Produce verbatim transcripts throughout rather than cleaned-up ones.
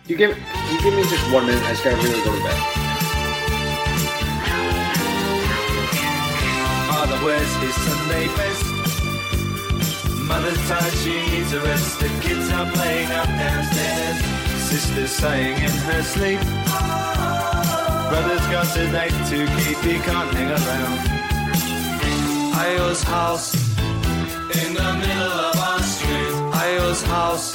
You give you give me just one minute. I just gotta really go to bed. Father wears his Sunday best. Mother's tired, she needs a rest. The kids are playing up downstairs. Sister's sighing in her sleep. Brother's got a date to keep, he can't hang around. Io's house in the middle of our street. Io's house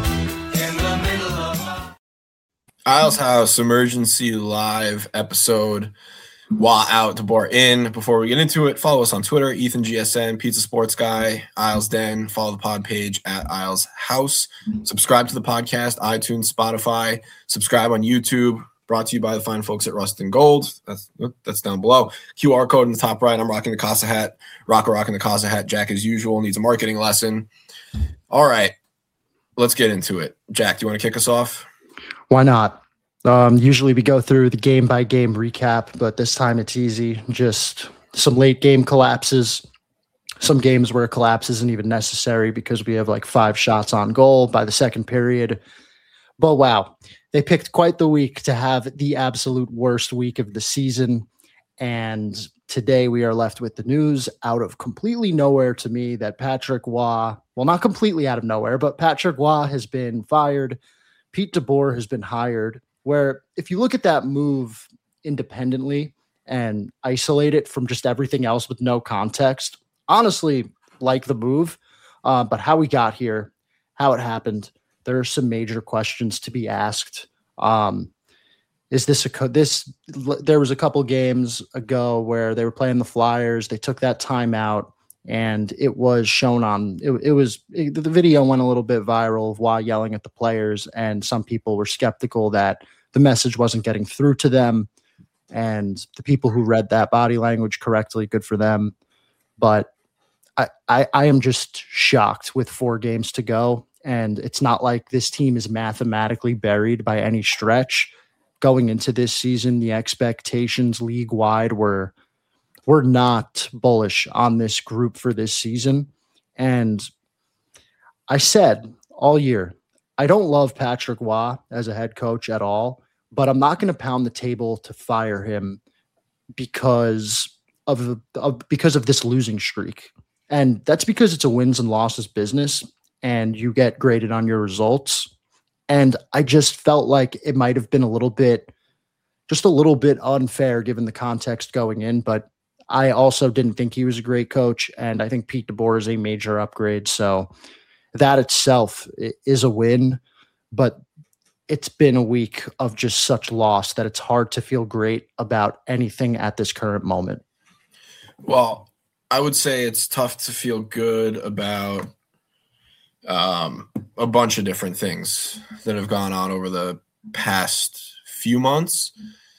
in the middle of our... Isles House Emergency Live episode. While out, DeBoer in. Before we get into it, follow us on Twitter, Ethan G S N, Pizza Sports Guy, Isles Den. Follow the pod page at Isles House. Subscribe to the podcast, iTunes, Spotify. Subscribe on YouTube. Brought to you by the fine folks at Rust and Gold. That's that's down below. Q R code in the top right. I'm rocking the Casa hat. Rocker rocking the Casa hat. Jack, as usual, needs a marketing lesson. All right, let's get into it. Jack, do you want to kick us off? Why not? Um, usually we go through the game-by-game recap, but this time it's easy. Just some late-game collapses, some games where a collapse isn't even necessary because we have like five shots on goal by the second period. But wow, they picked quite the week to have the absolute worst week of the season. And today we are left with the news out of completely nowhere to me that Patrick Waugh, well, not completely out of nowhere, but Patrick Waugh has been fired. Pete DeBoer has been hired. Where if you look at that move independently and isolate it from just everything else with no context, honestly, like the move, uh, but how we got here, how it happened, there are some major questions to be asked. Um, is this a co- this? There was a couple games ago where they were playing the Flyers. They took that timeout, and it was shown on. It, it was it, the video went a little bit viral of Waugh yelling at the players, and some people were skeptical that the message wasn't getting through to them. And the people who read that body language correctly, good for them. But I, I, I am just shocked with four games to go. And it's not like this team is mathematically buried by any stretch. Going into this season, the expectations league-wide were, were not bullish on this group for this season. And I said all year, I don't love Patrick Waugh as a head coach at all, but I'm not going to pound the table to fire him because of, of because of this losing streak. And that's because it's a wins and losses business and you get graded on your results. And I just felt like it might have been a little bit, just a little bit unfair given the context going in, but I also didn't think he was a great coach. And I think Pete DeBoer is a major upgrade. So that itself is a win, but it's been a week of just such loss that it's hard to feel great about anything at this current moment. Well, I would say it's tough to feel good about um, a bunch of different things that have gone on over the past few months.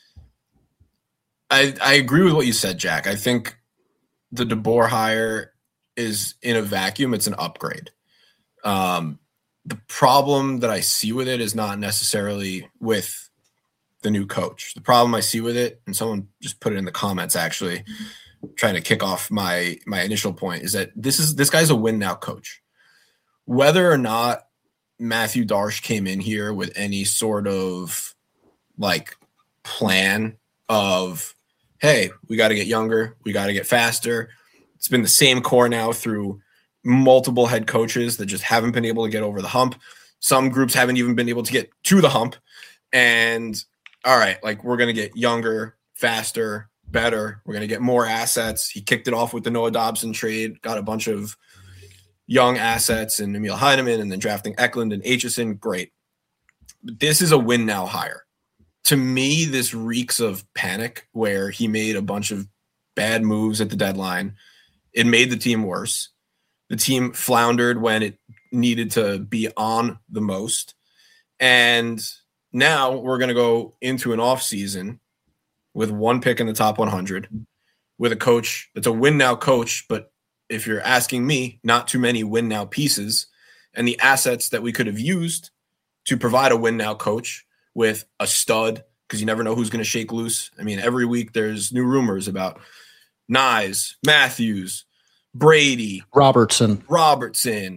I, I agree with what you said, Jack. I think the DeBoer hire is in a vacuum. It's an upgrade. Um, the problem that I see with it is not necessarily with the new coach. The problem I see with it, and someone just put it in the comments actually, trying to kick off my my initial point, is that this is this guy's a win now coach. Whether or not Matthew Darche came in here with any sort of like plan of, hey, we got to get younger, we got to get faster. It's been the same core now through multiple head coaches that just haven't been able to get over the hump. Some groups haven't even been able to get to the hump. And all right, like we're going to get younger, faster, better. We're going to get more assets. He kicked it off with the Noah Dobson trade, got a bunch of young assets and Emil Heineman, and then drafting Eklund and Aitchison. Great. But this is a win now hire. To me, this reeks of panic where he made a bunch of bad moves at the deadline. It made the team worse. The team floundered when it needed to be on the most. And now we're going to go into an offseason with one pick in the top one hundred, with a coach that's a win-now coach, but if you're asking me, not too many win-now pieces, and the assets that we could have used to provide a win-now coach with a stud, because you never know who's going to shake loose. I mean, every week there's new rumors about Nyes, Matthews, Brady, Robertson, Robertson,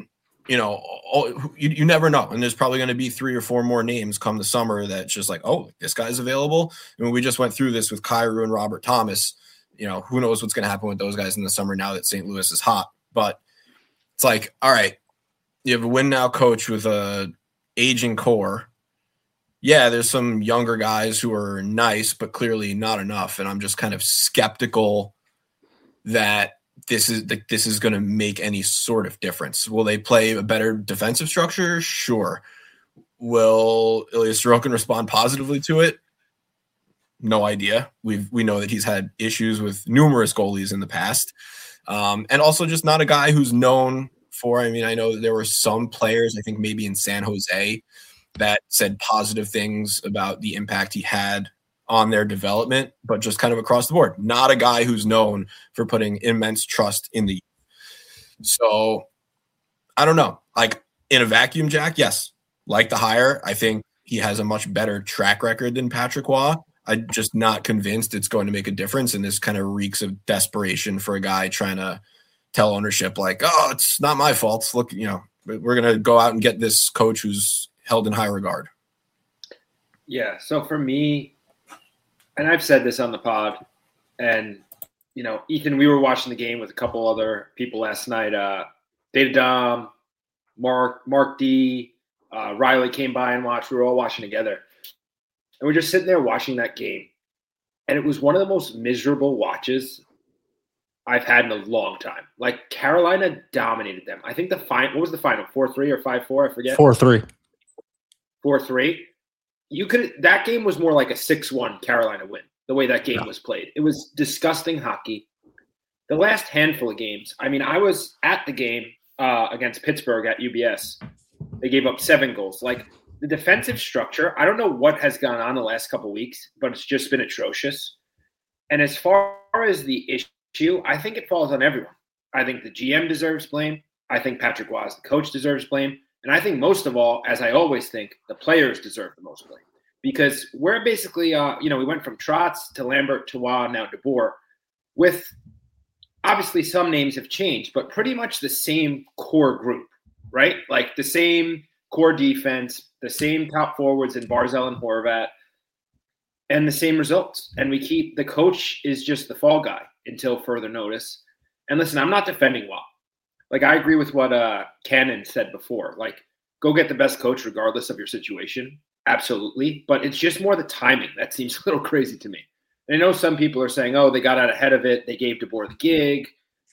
you know, all, you, you never know. And there's probably going to be three or four more names come the summer that's just like, oh, this guy's available. I mean, we just went through this with Kyrou and Robert Thomas. You know, who knows what's going to happen with those guys in the summer now that Saint Louis is hot. But it's like, all right, you have a win now coach with a aging core. Yeah, there's some younger guys who are nice, but clearly not enough. And I'm just kind of skeptical that this is that this is going to make any sort of difference. Will they play a better defensive structure? Sure. Will Ilya Sorokin respond positively to it? No idea. We we know that he's had issues with numerous goalies in the past. Um, and also just not a guy who's known for, I mean, I know there were some players, I think maybe in San Jose, that said positive things about the impact he had on their development, but just kind of across the board. Not a guy who's known for putting immense trust in the youth. So I don't know. Like in a vacuum, Jack, yes, like the hire. I think he has a much better track record than Patrick Roy. I'm just not convinced it's going to make a difference. And this kind of reeks of desperation for a guy trying to tell ownership like, oh, it's not my fault. Look, you know, we're going to go out and get this coach who's held in high regard. Yeah. So for me, and I've said this on the pod, and, you know, Ethan, we were watching the game with a couple other people last night. Uh, David Dom, Mark, Mark D, uh, Riley came by and watched. We were all watching together. And we're just sitting there watching that game. And it was one of the most miserable watches I've had in a long time. Like, Carolina dominated them. I think the final, what was the final? four three or five four? I forget. four three. four three. You could, that game was more like a six one Carolina win, the way that game Yeah. was played. It was disgusting hockey. The last handful of games, I mean, I was at the game uh, against Pittsburgh at U B S. They gave up seven goals. Like, the defensive structure, I don't know what has gone on the last couple of weeks, but it's just been atrocious. And as far as the issue, I think it falls on everyone. I think the G M deserves blame. I think Patrick Roy, the coach, deserves blame. And I think most of all, as I always think, the players deserve the most blame. Because we're basically, uh, you know, we went from Trotz to Lambert to Roy, now DeBoer, with obviously some names have changed, but pretty much the same core group, right? Like the same core defense, the same top forwards in Barzal and Horvat, and the same results. And we keep, the coach is just the fall guy until further notice. And listen, I'm not defending Roy. Like, I agree with what uh, Cannon said before. Like, go get the best coach regardless of your situation. Absolutely. But it's just more the timing. That seems a little crazy to me. And I know some people are saying, oh, they got out ahead of it. They gave DeBoer the gig.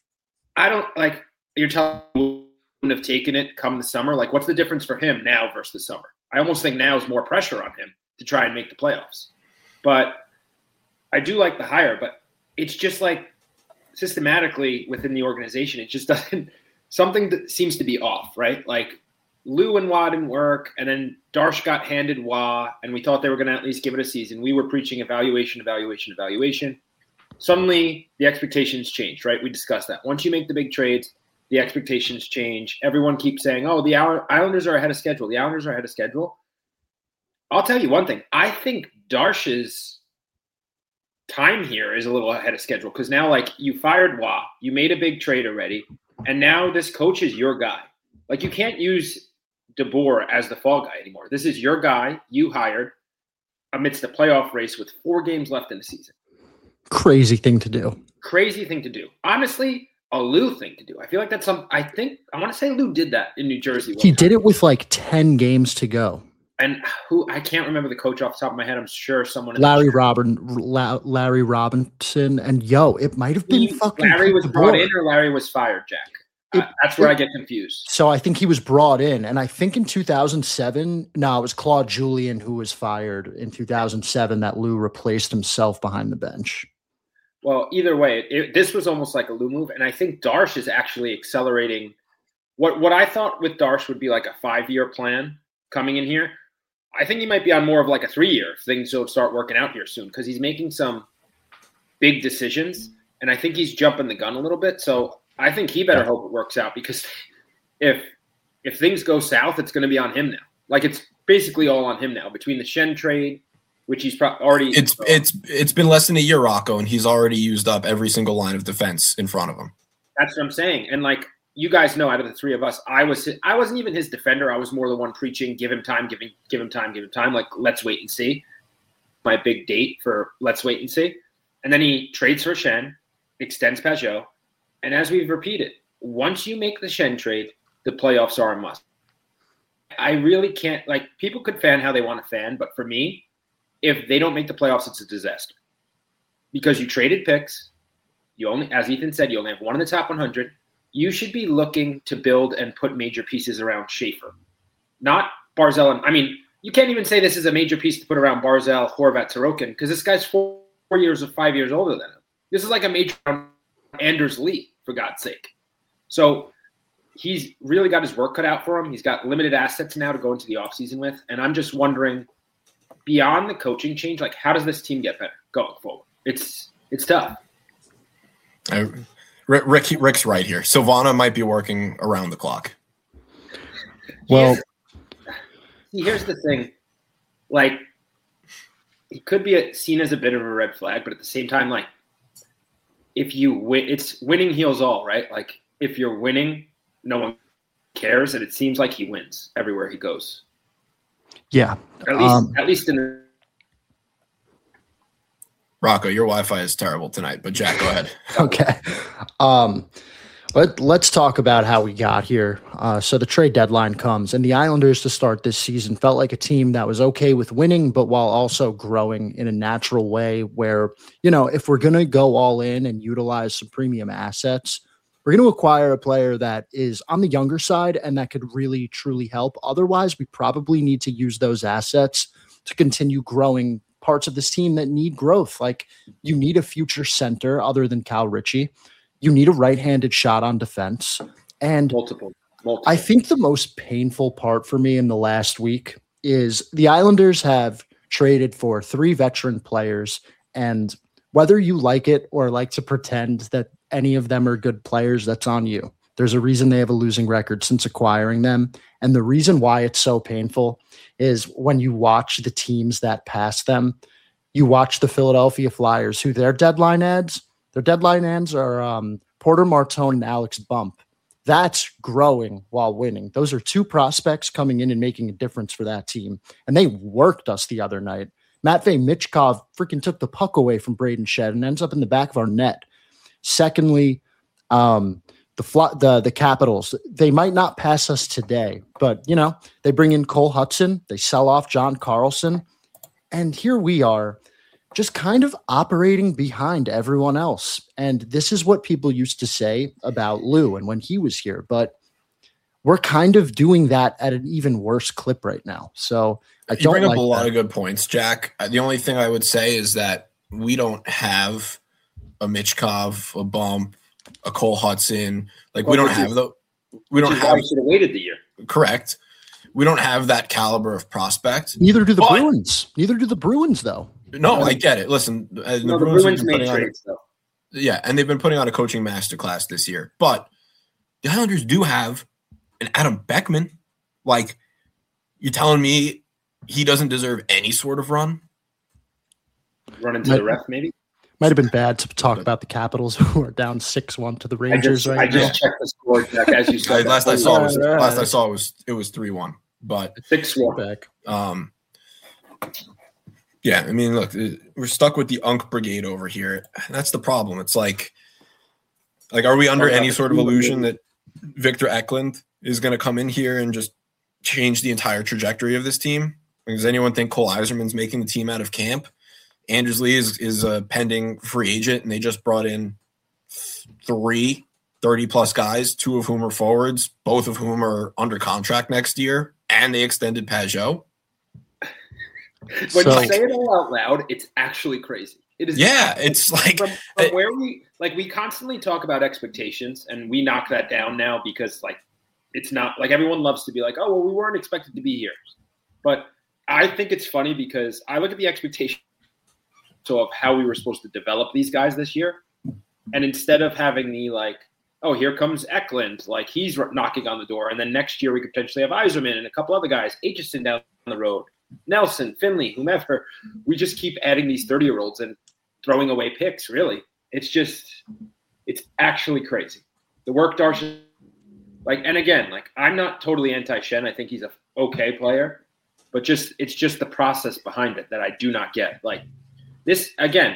I don't, like, you're telling me wouldn't have taken it come the summer. Like, what's the difference for him now versus the summer? I almost think now is more pressure on him to try and make the playoffs. But I do like the hire, but it's just like systematically within the organization, it just doesn't – something that seems to be off, right? Like, Lou and Roy didn't work, and then Darsh got handed Roy, and we thought they were going to at least give it a season. We were preaching evaluation, evaluation, evaluation. Suddenly, the expectations changed, right? We discussed that. Once you make the big trades, the expectations change. Everyone keeps saying, oh, the Islanders are ahead of schedule. The Islanders are ahead of schedule. I'll tell you one thing. I think Darsh's time here is a little ahead of schedule because now, like, you fired Roy, you made a big trade already, and now this coach is your guy. Like, you can't use DeBoer as the fall guy anymore. This is your guy you hired amidst the playoff race with four games left in the season. Crazy thing to do. Crazy thing to do. Honestly, a Lou thing to do. I feel like that's some – I think – I want to say Lou did that in New Jersey. He did it with like ten games to go. And who – I can't remember the coach off the top of my head. I'm sure someone – Larry Robin, La, Larry Robinson. And, yo, it might have been he, fucking Larry was DeBoer. brought in or Larry was fired, Jack? It, uh, that's where it, I get confused. So I think he was brought in. And I think in two thousand seven – no, it was Claude Julien who was fired in two thousand seven that Lou replaced himself behind the bench. Well, either way, it, this was almost like a Lou move. And I think Darsh is actually accelerating what what I thought with Darsh would be like a five-year plan coming in here. I think he might be on more of like a three-year if things don't start working out here soon because he's making some big decisions. And I think he's jumping the gun a little bit. So I think he better hope it works out because if if things go south, it's going to be on him now. Like, it's basically all on him now between the Shen trade, which he's pro- already – It's it's it's been less than a year, Rocco, and he's already used up every single line of defense in front of him. That's what I'm saying. And, like, you guys know, out of the three of us, I was I wasn't even his defender. I was more the one preaching, give him time, give him, give him time, give him time. Like, let's wait and see. My big date for let's wait and see. And then he trades for Shen, extends Pajot. And as we've repeated, once you make the Shen trade, the playoffs are a must. I really can't, like, people could fan how they want to fan, but for me, if they don't make the playoffs, it's a disaster. Because you traded picks. You only, as Ethan said, you only have one in the top one hundred. You should be looking to build and put major pieces around Schaefer. Not Barzell. And, I mean, you can't even say this is a major piece to put around Barzell, Horvat, Sorokin, because this guy's four, four years or five years older than him. This is like a major Anders Lee, for God's sake. So he's really got his work cut out for him. He's got limited assets now to go into the offseason with. And I'm just wondering, beyond the coaching change, like, how does this team get better going forward? It's it's tough. I, Rick, Rick's right here. Silvana might be working around the clock. Well, see, here's the thing. Like, he could be a, seen as a bit of a red flag, but at the same time, like, if you win, it's winning heals all, right? Like, if you're winning, no one cares, and it seems like he wins everywhere he goes. Yeah, at least, um, at least in the. Rocco, your Wi-Fi is terrible tonight, but Jack, go ahead. Okay. Um, let, let's talk about how we got here. Uh, so the trade deadline comes, and the Islanders to start this season felt like a team that was okay with winning, but while also growing in a natural way where, you know, if we're going to go all in and utilize some premium assets, we're going to acquire a player that is on the younger side and that could really, truly help. Otherwise, we probably need to use those assets to continue growing parts of this team that need growth. Like, you need a future center other than Cal Ritchie. You need a right-handed shot on defense. And multiple, multiple. I think the most painful part for me in the last week is the Islanders have traded for three veteran players. And whether you like it or like to pretend that any of them are good players, that's on you. There's a reason they have a losing record since acquiring them. And the reason why it's so painful is when you watch the teams that pass them, you watch the Philadelphia Flyers, who their deadline ads, their deadline ads are um, Porter Martone and Alex Bump. That's growing while winning. Those are two prospects coming in and making a difference for that team. And they worked us the other night. Matvei Michkov freaking took the puck away from Braden Shed and ends up in the back of our net. Secondly, um, The, fl- the the Capitals, they might not pass us today, but, you know, they bring in Cole Hudson, they sell off John Carlson, and here we are just kind of operating behind everyone else. And this is what people used to say about Lou and when he was here, but we're kind of doing that at an even worse clip right now. So I you don't bring up like a lot that. of good points, Jack. The only thing I would say is that we don't have a Michkov, a Bump, a Cole Hudson. Like, well, we don't is, have the we don't which is have why you should have waited the year. Correct. We don't have that caliber of prospect. Neither do the but, Bruins. Neither do the Bruins, though. No, I get it. Listen, uh, the No, the Bruins, Bruins have been made putting on, trades, though. yeah, and they've been putting on a coaching masterclass this year. But the Islanders do have an Adam Beckman. Like, you telling me he doesn't deserve any sort of run? Run into Might- the ref, maybe? Might have been bad to talk about the Capitals, who are down six one to the I Rangers just, right I now. just checked the score, Jack, as you I, said. last I saw was Yeah, last I yeah. saw was it was three one. But six one. Back. um, yeah, I mean, look, we're stuck with the Unk Brigade over here. That's the problem. It's like, like, are we under any sort of illusion that Victor Eklund is going to come in here and just change the entire trajectory of this team? Does anyone think Cole Eiserman's making the team out of camp? Anders Lee is, is a pending free agent, and they just brought in three thirty-plus guys, two of whom are forwards, both of whom are under contract next year, and they extended Pajot. When So- you say it all out loud, it's actually crazy. It is. Yeah, it's like from, from where we like we constantly talk about expectations, and we knock that down now because like it's not like everyone loves to be like, oh well, we weren't expected to be here, but I think it's funny because I look at the expectation so of how we were supposed to develop these guys this year, and instead of having the like, oh here comes Eklund, like he's knocking on the door, and then next year we could potentially have Yzerman and a couple other guys, Aitchison down the road, Nelson, Finley, whomever. We just keep adding these thirty-year-olds and throwing away picks, really. It's just – it's actually crazy. The work Darcy Like, and again, like I'm not totally anti-Shen. I think he's a okay player, but just it's just the process behind it that I do not get. Like this again,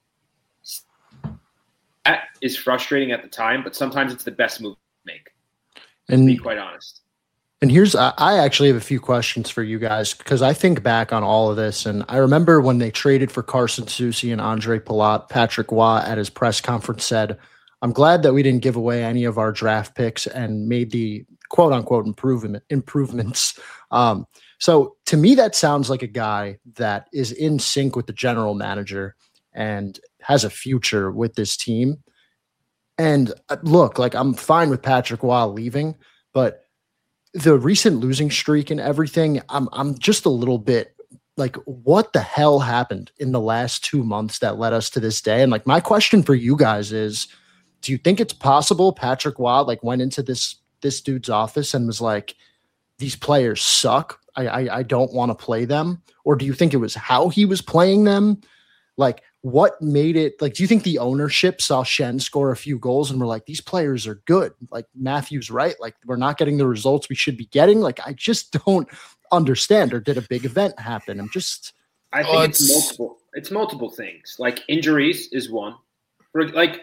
that is frustrating at the time, but sometimes it's the best move to make. And to be quite honest. And here's, I I actually have a few questions for you guys because I think back on all of this. And I remember when they traded for Carson Soucy and Andre Palat, Patrick Watt at his press conference said, I'm glad that we didn't give away any of our draft picks and made the quote unquote improvement improvements. Um, so to me, that sounds like a guy that is in sync with the general manager and has a future with this team. And uh, look, like I'm fine with Patrick Watt leaving, but the recent losing streak and everything, I'm I'm just a little bit like, what the hell happened in the last two months that led us to this day? And like, my question for you guys is, do you think it's possible Patrick Watt like went into this this dude's office and was like, these players suck, I I, I don't want to play them? Or do you think it was how he was playing them? Like, what made it like, do you think the ownership saw Shen score a few goals and were like, these players are good? Like Matthew's right. Like we're not getting the results we should be getting. Like, I just don't understand. Or did a big event happen? I'm just, I think oh, it's, it's multiple, it's multiple things. Like injuries is one. Like,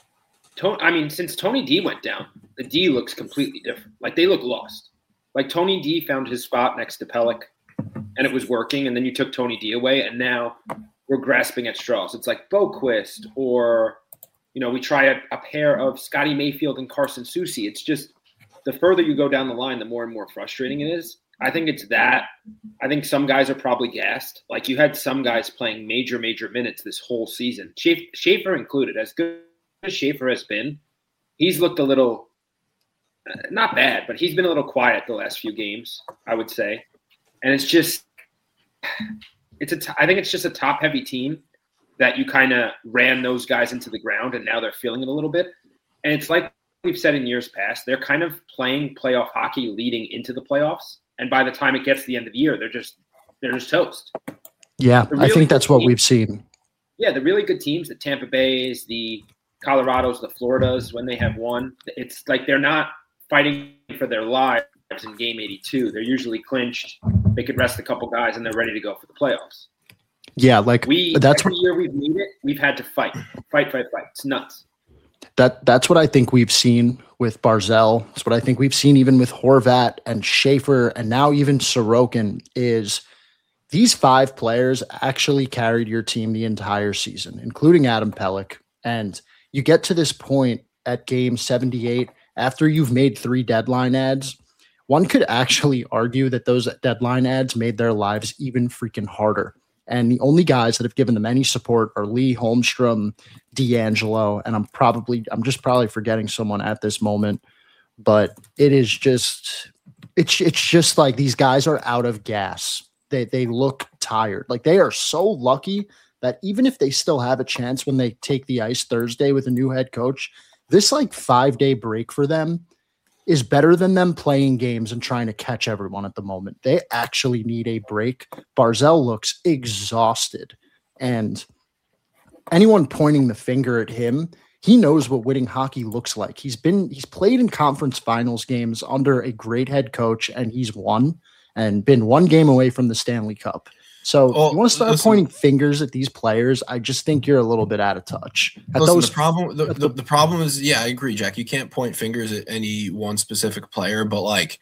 I mean, since Tony D went down, the D looks completely different. Like they look lost. Like Tony D found his spot next to Pelech and it was working. And then you took Tony D away and now we're grasping at straws. It's like Boquist or, you know, we try a, a pair of Scotty Mayfield and Carson Soucy. It's just the further you go down the line, the more and more frustrating it is. I think it's that. I think some guys are probably gassed. Like you had some guys playing major, major minutes this whole season. Schaefer included. As good as Schaefer has been, he's looked a little, uh, not bad, but he's been a little quiet the last few games, I would say. And it's just – It's a t- I think it's just a top-heavy team that you kind of ran those guys into the ground, and now they're feeling it a little bit. And it's like we've said in years past, they're kind of playing playoff hockey leading into the playoffs. And by the time it gets to the end of the year, they're just they're just toast. Yeah, really I think that's what teams, we've seen. Yeah, the really good teams, the Tampa Bays, the Colorados, the Floridas, when they have won, it's like they're not fighting for their lives in game eighty-two. They're usually clinched. They could rest a couple guys and they're ready to go for the playoffs. Yeah, like we that's every what year we've made it, we've had to fight. Fight, fight, fight. It's nuts. That that's what I think we've seen with Barzal. It's what I think we've seen even with Horvat and Schaefer and now even Sorokin is these five players actually carried your team the entire season, including Adam Pelech. And you get to this point at game seventy-eight after you've made three deadline ads. One could actually argue that those deadline ads made their lives even freaking harder. And the only guys that have given them any support are Lee Holmstrom, D'Angelo, and I'm probably, I'm just probably forgetting someone at this moment, but it is just, it's, it's just like these guys are out of gas. They, they look tired. Like they are so lucky that even if they still have a chance when they take the ice Thursday with a new head coach, this like five day break for them is better than them playing games and trying to catch everyone at the moment. They actually need a break. Barzal looks exhausted, and anyone pointing the finger at him, he knows what winning hockey looks like. He's been, he's played in conference finals games under a great head coach, and he's won and been one game away from the Stanley Cup. So oh, you want to start listen, pointing fingers at these players? I just think you're a little bit out of touch. At listen, those, the problem, the, the, the problem is, yeah, I agree, Jack. You can't point fingers at any one specific player, but like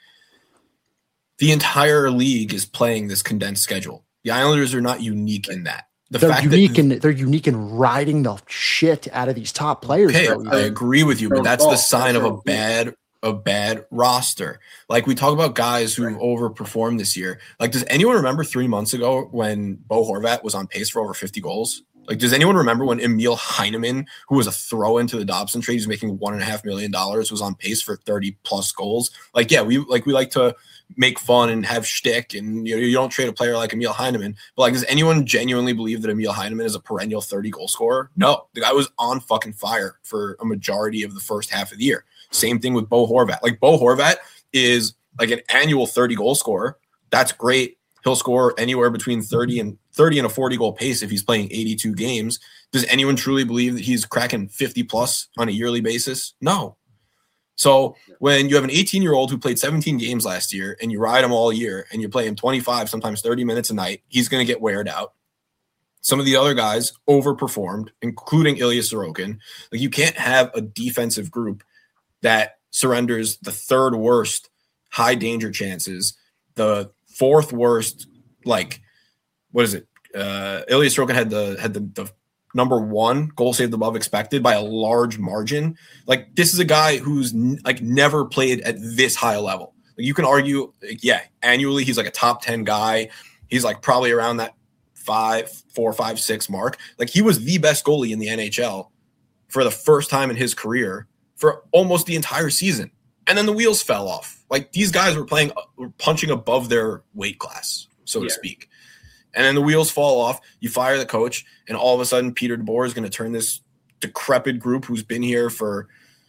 the entire league is playing this condensed schedule. The Islanders are not unique in that. The they're fact unique that, in they're unique in riding the shit out of these top players. Okay, I agree with you, but that's the sign of a bad. a bad roster. Like we talk about guys who've right. overperformed this year. Like, does anyone remember three months ago when Bo Horvat was on pace for over fifty goals? Like, does anyone remember when Emil Heineman, who was a throw into the Dobson trade, who's making one and a half million dollars, was on pace for thirty plus goals? Like, yeah, we like we like to make fun and have shtick, and you know, you don't trade a player like Emil Heineman. But like, does anyone genuinely believe that Emil Heineman is a perennial thirty goal scorer? No, the guy was on fucking fire for a majority of the first half of the year. Same thing with Bo Horvat. Like Bo Horvat is like an annual thirty goal scorer. That's great. He'll score anywhere between thirty and thirty and a forty goal pace if he's playing eighty-two games. Does anyone truly believe that he's cracking fifty plus on a yearly basis? No. So when you have an eighteen-year-old who played seventeen games last year and you ride him all year and you play him twenty-five, sometimes thirty minutes a night, he's going to get weared out. Some of the other guys overperformed, including Ilya Sorokin. Like, you can't have a defensive group that surrenders the third worst high danger chances, the fourth worst, like, what is it? Uh, Ilya Sorokin had the had the, the number one goal saved above expected by a large margin. Like, this is a guy who's n- like never played at this high a level. Like, you can argue, like, yeah, annually he's like a top ten guy. He's like probably around that five, four, five, six mark. Like, he was the best goalie in the N H L for the first time in his career for almost the entire season. And then the wheels fell off. Like, these guys were playing, were punching above their weight class, so yeah. to speak. And then the wheels fall off. You fire the coach, and all of a sudden Peter DeBoer is going to turn this decrepit group who's been here for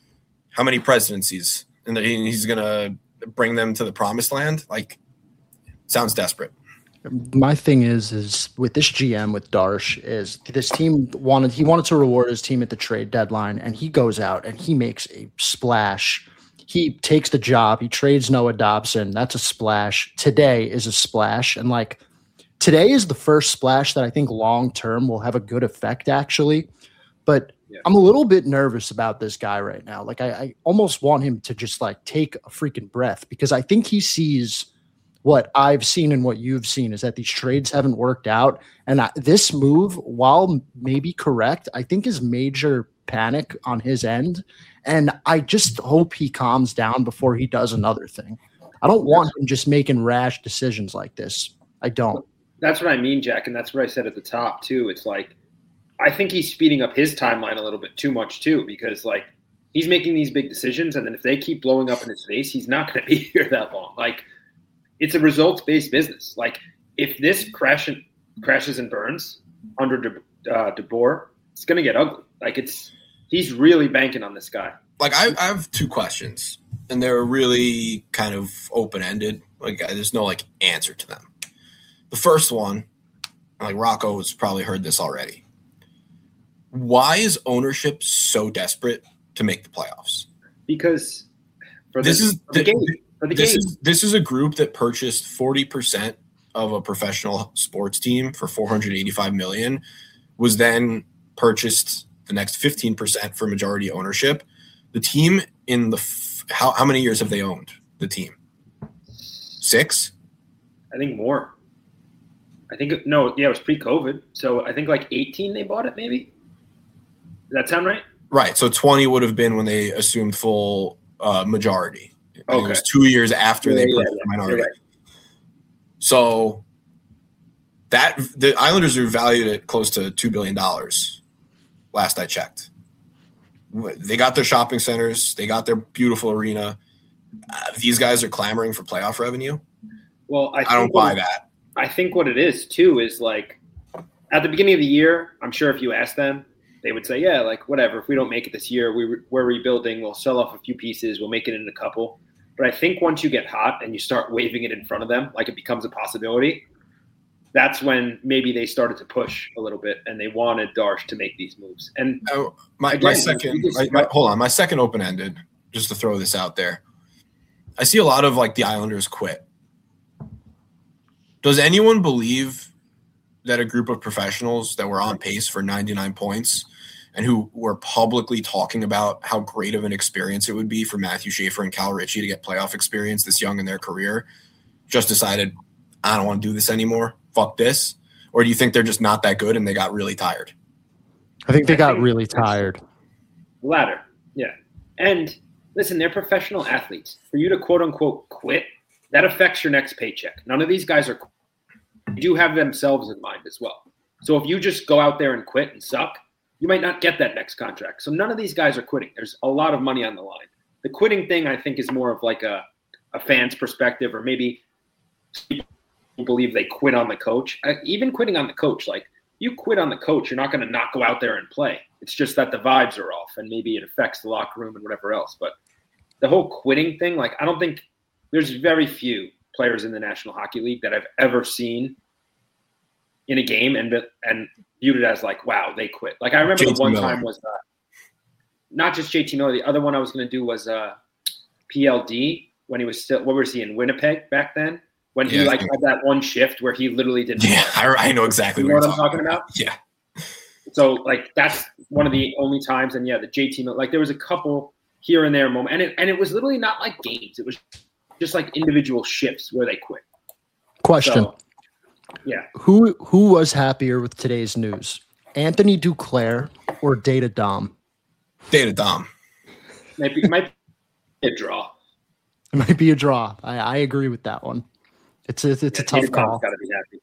how many presidencies, and he's going to bring them to the promised land. Like, sounds desperate. My thing is, is with this G M, with Darsh, is this team wanted, he wanted to reward his team at the trade deadline, and he goes out and he makes a splash. He takes the job. He trades Noah Dobson. That's a splash. Today is a splash. And like, today is the first splash that I think long-term will have a good effect, actually. But yeah. I'm a little bit nervous about this guy right now. Like, I, I almost want him to just like take a freaking breath, because I think he sees what I've seen and what you've seen is that these trades haven't worked out. And I, this move, while maybe correct, I think is major panic on his end. And I just hope he calms down before he does another thing. I don't want him just making rash decisions like this. I don't. That's what I mean, Jack. And that's what I said at the top too. It's like, I think he's speeding up his timeline a little bit too much too, because like he's making these big decisions. And then if they keep blowing up in his face, he's not going to be here that long. Like, it's a results-based business. Like, if this crash and, crashes and burns under De, uh, DeBoer, it's going to get ugly. Like, it's he's really banking on this guy. Like, I, I have two questions, and they're really kind of open-ended. Like, there's no, like, answer to them. The first one, like, Rocco has probably heard this already. Why is ownership so desperate to make the playoffs? Because for this the, is for the, the game. For the this game. is this is a group that purchased forty percent of a professional sports team for four hundred eighty-five million dollars, was then purchased the next fifteen percent for majority ownership. The team in the f- how how many years have they owned the team? Six? I think more. I think no, yeah, it was pre-COVID. So I think like eighteen they bought it, maybe. Does that sound right? Right. So twenty would have been when they assumed full uh, majority. Okay. It was two years after yeah, they put yeah, the minority. Right. So that the Islanders are valued at close to two billion dollars. Last I checked, they got their shopping centers, they got their beautiful arena. Uh, these guys are clamoring for playoff revenue. Well, I, I don't buy that. I think what it is too is like at the beginning of the year, I'm sure if you ask them, they would say, yeah, like whatever. If we don't make it this year, we re- we're rebuilding. We'll sell off a few pieces. We'll make it in a couple. But I think once you get hot and you start waving it in front of them, like it becomes a possibility, that's when maybe they started to push a little bit and they wanted Darsh to make these moves. And oh, my, again, my second, just, my, my, hold on, my second open-ended, just to throw this out there. I see a lot of like the Islanders quit. Does anyone believe that a group of professionals that were on pace for ninety-nine points and who were publicly talking about how great of an experience it would be for Matthew Schaefer and Cal Ritchie to get playoff experience this young in their career, just decided, I don't want to do this anymore, fuck this? Or do you think they're just not that good and they got really tired? I think they got really tired. Latter, yeah. And listen, they're professional athletes. For you to quote-unquote quit, that affects your next paycheck. None of these guys are – they do have themselves in mind as well. So if you just go out there and quit and suck, you might not get that next contract. So none of these guys are quitting. There's a lot of money on the line. The quitting thing, I think, is more of like a, a fan's perspective, or maybe people believe they quit on the coach. Uh, even quitting on the coach, like you quit on the coach, you're not going to not go out there and play. It's just that the vibes are off and maybe it affects the locker room and whatever else. But the whole quitting thing, like I don't think there's very few players in the National Hockey League that I've ever seen in a game and and viewed it as like, wow, they quit. Like I remember the one time was uh, not just J T Miller. The other one I was going to do was uh, P L D when he was still, what was he, in Winnipeg back then? When he Yeah, I like think- had that one shift where he literally didn't. Yeah, I, I know exactly You know what, what you're I'm talking about? Yeah. So like that's one of the only times, and yeah, the J T, like there was a couple here and there moment, and it and it was literally not like games. It was just like individual shifts where they quit. Question. So, yeah, Who who was happier with today's news? Anthony Duclair or Data Dom? Data Dom. might be might be a draw. It might be a draw. I, I agree with that one. It's a, it's a Yeah, tough David Dom's call. Got to be happy.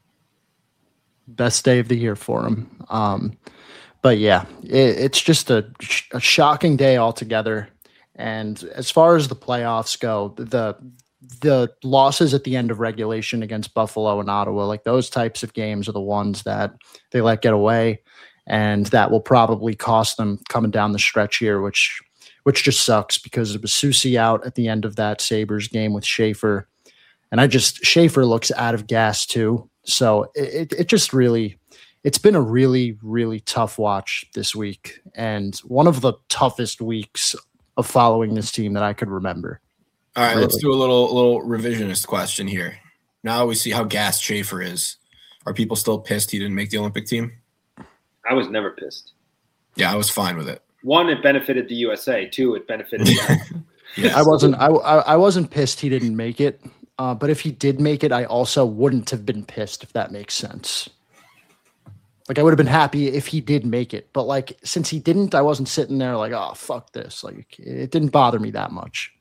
Best day of the year for him. Um, but yeah, it, it's just a, a shocking day altogether. And as far as the playoffs go, the the losses at the end of regulation against Buffalo and Ottawa, like those types of games are the ones that they let get away, and that will probably cost them coming down the stretch here, which which just sucks because it was Susie out at the end of that Sabres game with Schaefer. And I just, Schaefer looks out of gas too. So it, it just really, it's been a really, really tough watch this week. And one of the toughest weeks of following this team that I could remember. All right, Really. let's do a little little revisionist question here. Now we see how gassed Schaefer is. Are people still pissed he didn't make the Olympic team? I was never pissed. Yeah, I was fine with it. One, it benefited the U S A. Two, it benefited. them. Yes. I wasn't, I, I, I wasn't pissed he didn't make it. Uh, but if he did make it, I also wouldn't have been pissed, if that makes sense. Like, I would have been happy if he did make it. But, like, since he didn't, I wasn't sitting there like, oh, fuck this. Like, it didn't bother me that much.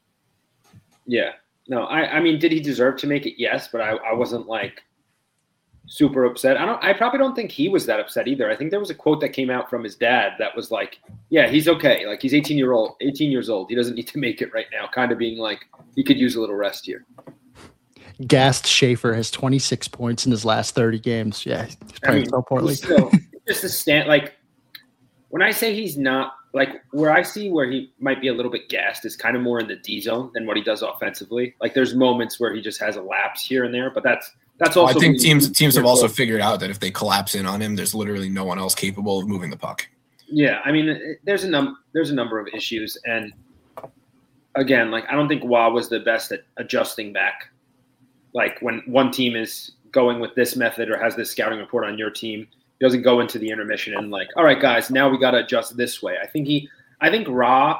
Yeah. No, I, I mean, did he deserve to make it? Yes, but I, I wasn't like super upset. I don't I probably don't think he was that upset either. I think there was a quote that came out from his dad that was like, yeah, he's okay. Like he's eighteen year old, eighteen years old. He doesn't need to make it right now. Kind of being like, he could use a little rest here. Gassed Schaefer has twenty-six points in his last thirty games. Yeah, he's I playing mean, so poorly. he's still, it's just a stand like when I say he's not like where I see where he might be a little bit gassed is kind of more in the D zone than what he does offensively. Like there's moments where he just has a lapse here and there, but that's that's Well, also I think teams teams have also figured out that if they collapse in on him, there's literally no one else capable of moving the puck. Yeah, I mean, it- there's a num there's a number of issues, and again, like I don't think Wah was the best at adjusting back. Like when one team is going with this method or has this scouting report on your team, he doesn't go into the intermission and like, all right, guys, now we got to adjust this way. I think he, I think Ra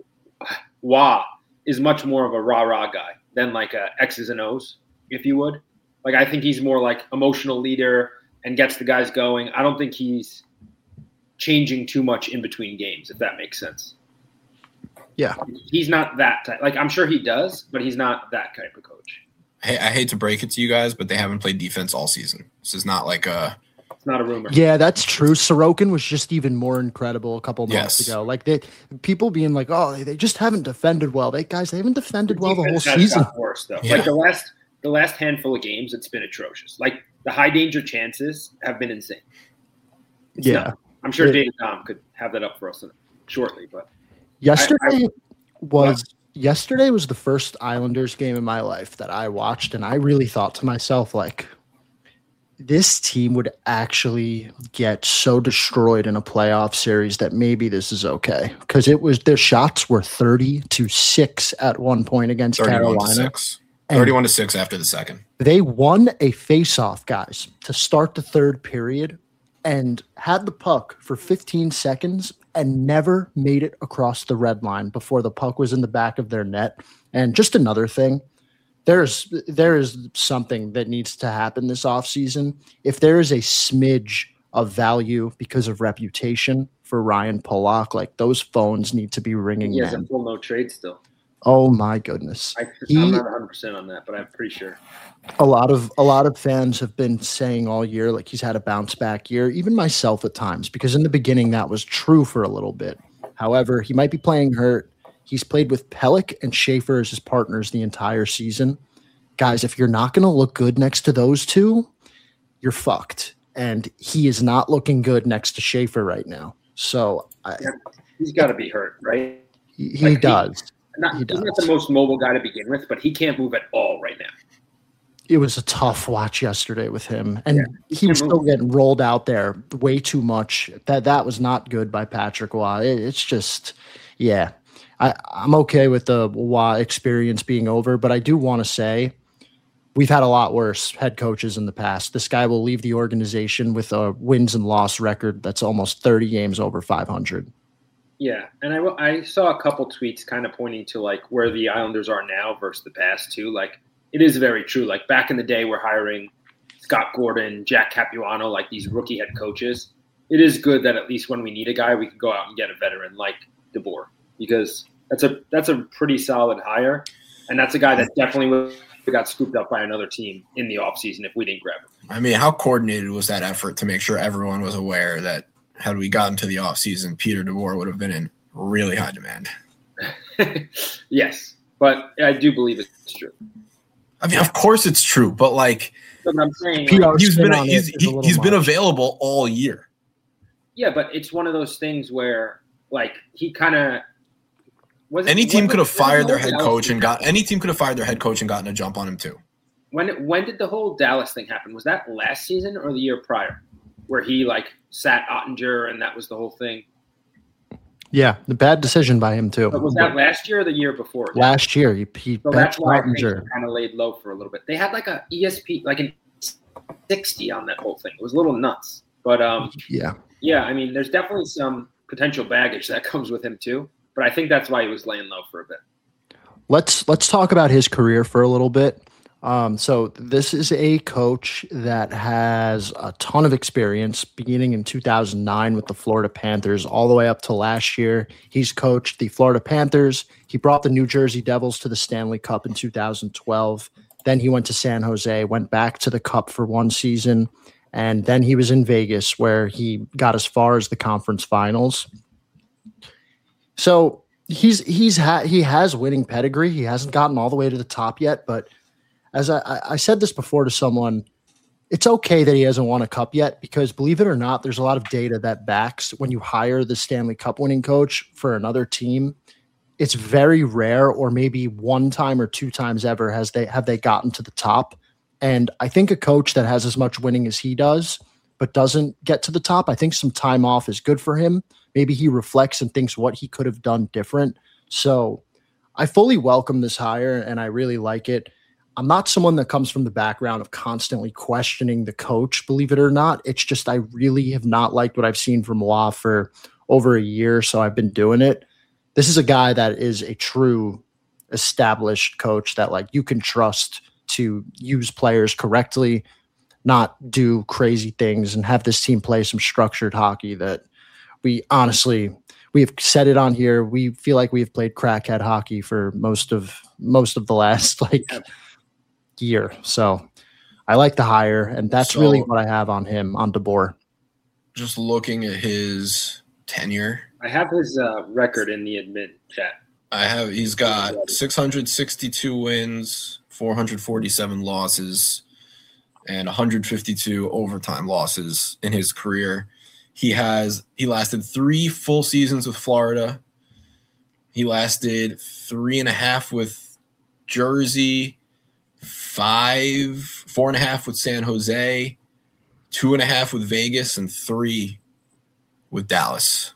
Wah is much more of a rah rah guy than like a X's and O's, if you would. Like I think he's more like emotional leader and gets the guys going. I don't think he's changing too much in between games, if that makes sense. Yeah. He's not that type. Like I'm sure he does, but he's not that type of coach. Hey, I hate to break it to you guys, but they haven't played defense all season. This is not like a It's not a rumor. Yeah, that's true. Sorokin was just even more incredible a couple months Yes. ago. Like they, people being like, "Oh, they just haven't defended well." They guys, they haven't defended well the whole Defense has season. gotten worse though. Yeah. Like the last the last handful of games, it's been atrocious. Like the high danger chances have been insane. It's Yeah. not- I'm sure It- David Tom could have that up for us shortly, but Yesterday I- was yesterday was the first Islanders game in my life that I watched, and I really thought to myself, like, this team would actually get so destroyed in a playoff series that maybe this is okay. Because it was their shots were thirty to six at one point against thirty-one to Carolina. six. And- thirty-one to six after the second. They won a face-off, guys, to start the third period and had the puck for fifteen seconds and never made it across the red line before the puck was in the back of their net. And just another thing, there's there is something that needs to happen this offseason. If there is a smidge of value because of reputation for Ryan Pollock, like those phones need to be ringing he has a in. full no trade still. Oh my goodness. I, He- I'm not one hundred percent on that, but I'm pretty sure. A lot of a lot of fans have been saying all year like he's had a bounce back year, even myself at times, because in the beginning that was true for a little bit. However, he might be playing hurt. He's played with Pellick and Schaefer as his partners the entire season. Guys, if you're not going to look good next to those two, you're fucked. And he is not looking good next to Schaefer right now. So I, Yeah. He's got to be hurt, right? he, he Like, he- does. Not, He he's not does. the most mobile guy to begin with, but he can't move at all right now. It was a tough watch yesterday with him, and Yeah, he was can't still move. getting rolled out there way too much. That that was not good by Patrick Waugh. It, it's just, yeah. I, I'm okay with the Waugh experience being over, but I do want to say we've had a lot worse head coaches in the past. This guy will leave the organization with a wins and loss record that's almost thirty games over five hundred. Yeah, and I, I saw a couple tweets kind of pointing to like where the Islanders are now versus the past too. Like it is very true. Like back in the day, we're hiring Scott Gordon, Jack Capuano, like these rookie head coaches. It is good that at least when we need a guy, we can go out and get a veteran like DeBoer, because that's a that's a pretty solid hire, and that's a guy that definitely would got scooped up by another team in the offseason if we didn't grab him. I mean, how coordinated was that effort to make sure everyone was aware that had we gotten to the offseason, Peter DeBoer would have been in really high demand? Yes, but I do believe it's true. I mean, of course it's true, but like But I'm saying, P R like, he's been spin on he's, it is a he, little he's been much. available all year. yeah, but it's one of those things where like he kind of was Any team could have fired their head Dallas coach thing and got happen? any team could have fired their head coach and gotten a jump on him too. When when did the whole Dallas thing happen? Was that last season or the year prior, where he like sat Ottinger and that was the whole thing? Yeah, the bad decision by him too. But was that last year or the year before? Last year, he, he So benched that's why I think he Ottinger. kind of laid low for a little bit. They had like a E S P, like an sixty on that whole thing. It was a little nuts. But um, Yeah. yeah, I mean, there's definitely some potential baggage that comes with him too. But I think that's why he was laying low for a bit. Let's let's talk about his career for a little bit. Um, so this is a coach that has a ton of experience, beginning in two thousand nine with the Florida Panthers, all the way up to last year. He's coached the Florida Panthers. He brought the New Jersey Devils to the Stanley Cup in two thousand twelve. Then he went to San Jose, went back to the Cup for one season, and then he was in Vegas, where he got as far as the conference finals. So he's he's ha- he has winning pedigree. He hasn't gotten all the way to the top yet, but as I, I said this before to someone, it's okay that he hasn't won a cup yet, because believe it or not, there's a lot of data that backs when you hire the Stanley Cup winning coach for another team. It's very rare, or maybe one time or two times ever has they have they gotten to the top. And I think a coach that has as much winning as he does, but doesn't get to the top, I think some time off is good for him. Maybe he reflects and thinks what he could have done different. So I fully welcome this hire, and I really like it. I'm not someone that comes from the background of constantly questioning the coach, believe it or not. It's just I really have not liked what I've seen from Waugh for over a year, so I've been doing it. This is a guy that is a true established coach that like you can trust to use players correctly, not do crazy things, and have this team play some structured hockey that we honestly we have said it on here. We feel like we've played crackhead hockey for most of most of the last like year. So I like the hire, and that's So- really what I have on him, on DeBoer. Just looking at his tenure, I have his uh, record in the admin chat. I have he's got six hundred sixty-two wins, four hundred forty-seven losses, and one hundred fifty-two overtime losses in his career. He has he lasted three full seasons with Florida. He lasted three and a half with Jersey, five, four and a half with San Jose, two and a half with Vegas, and three with Dallas.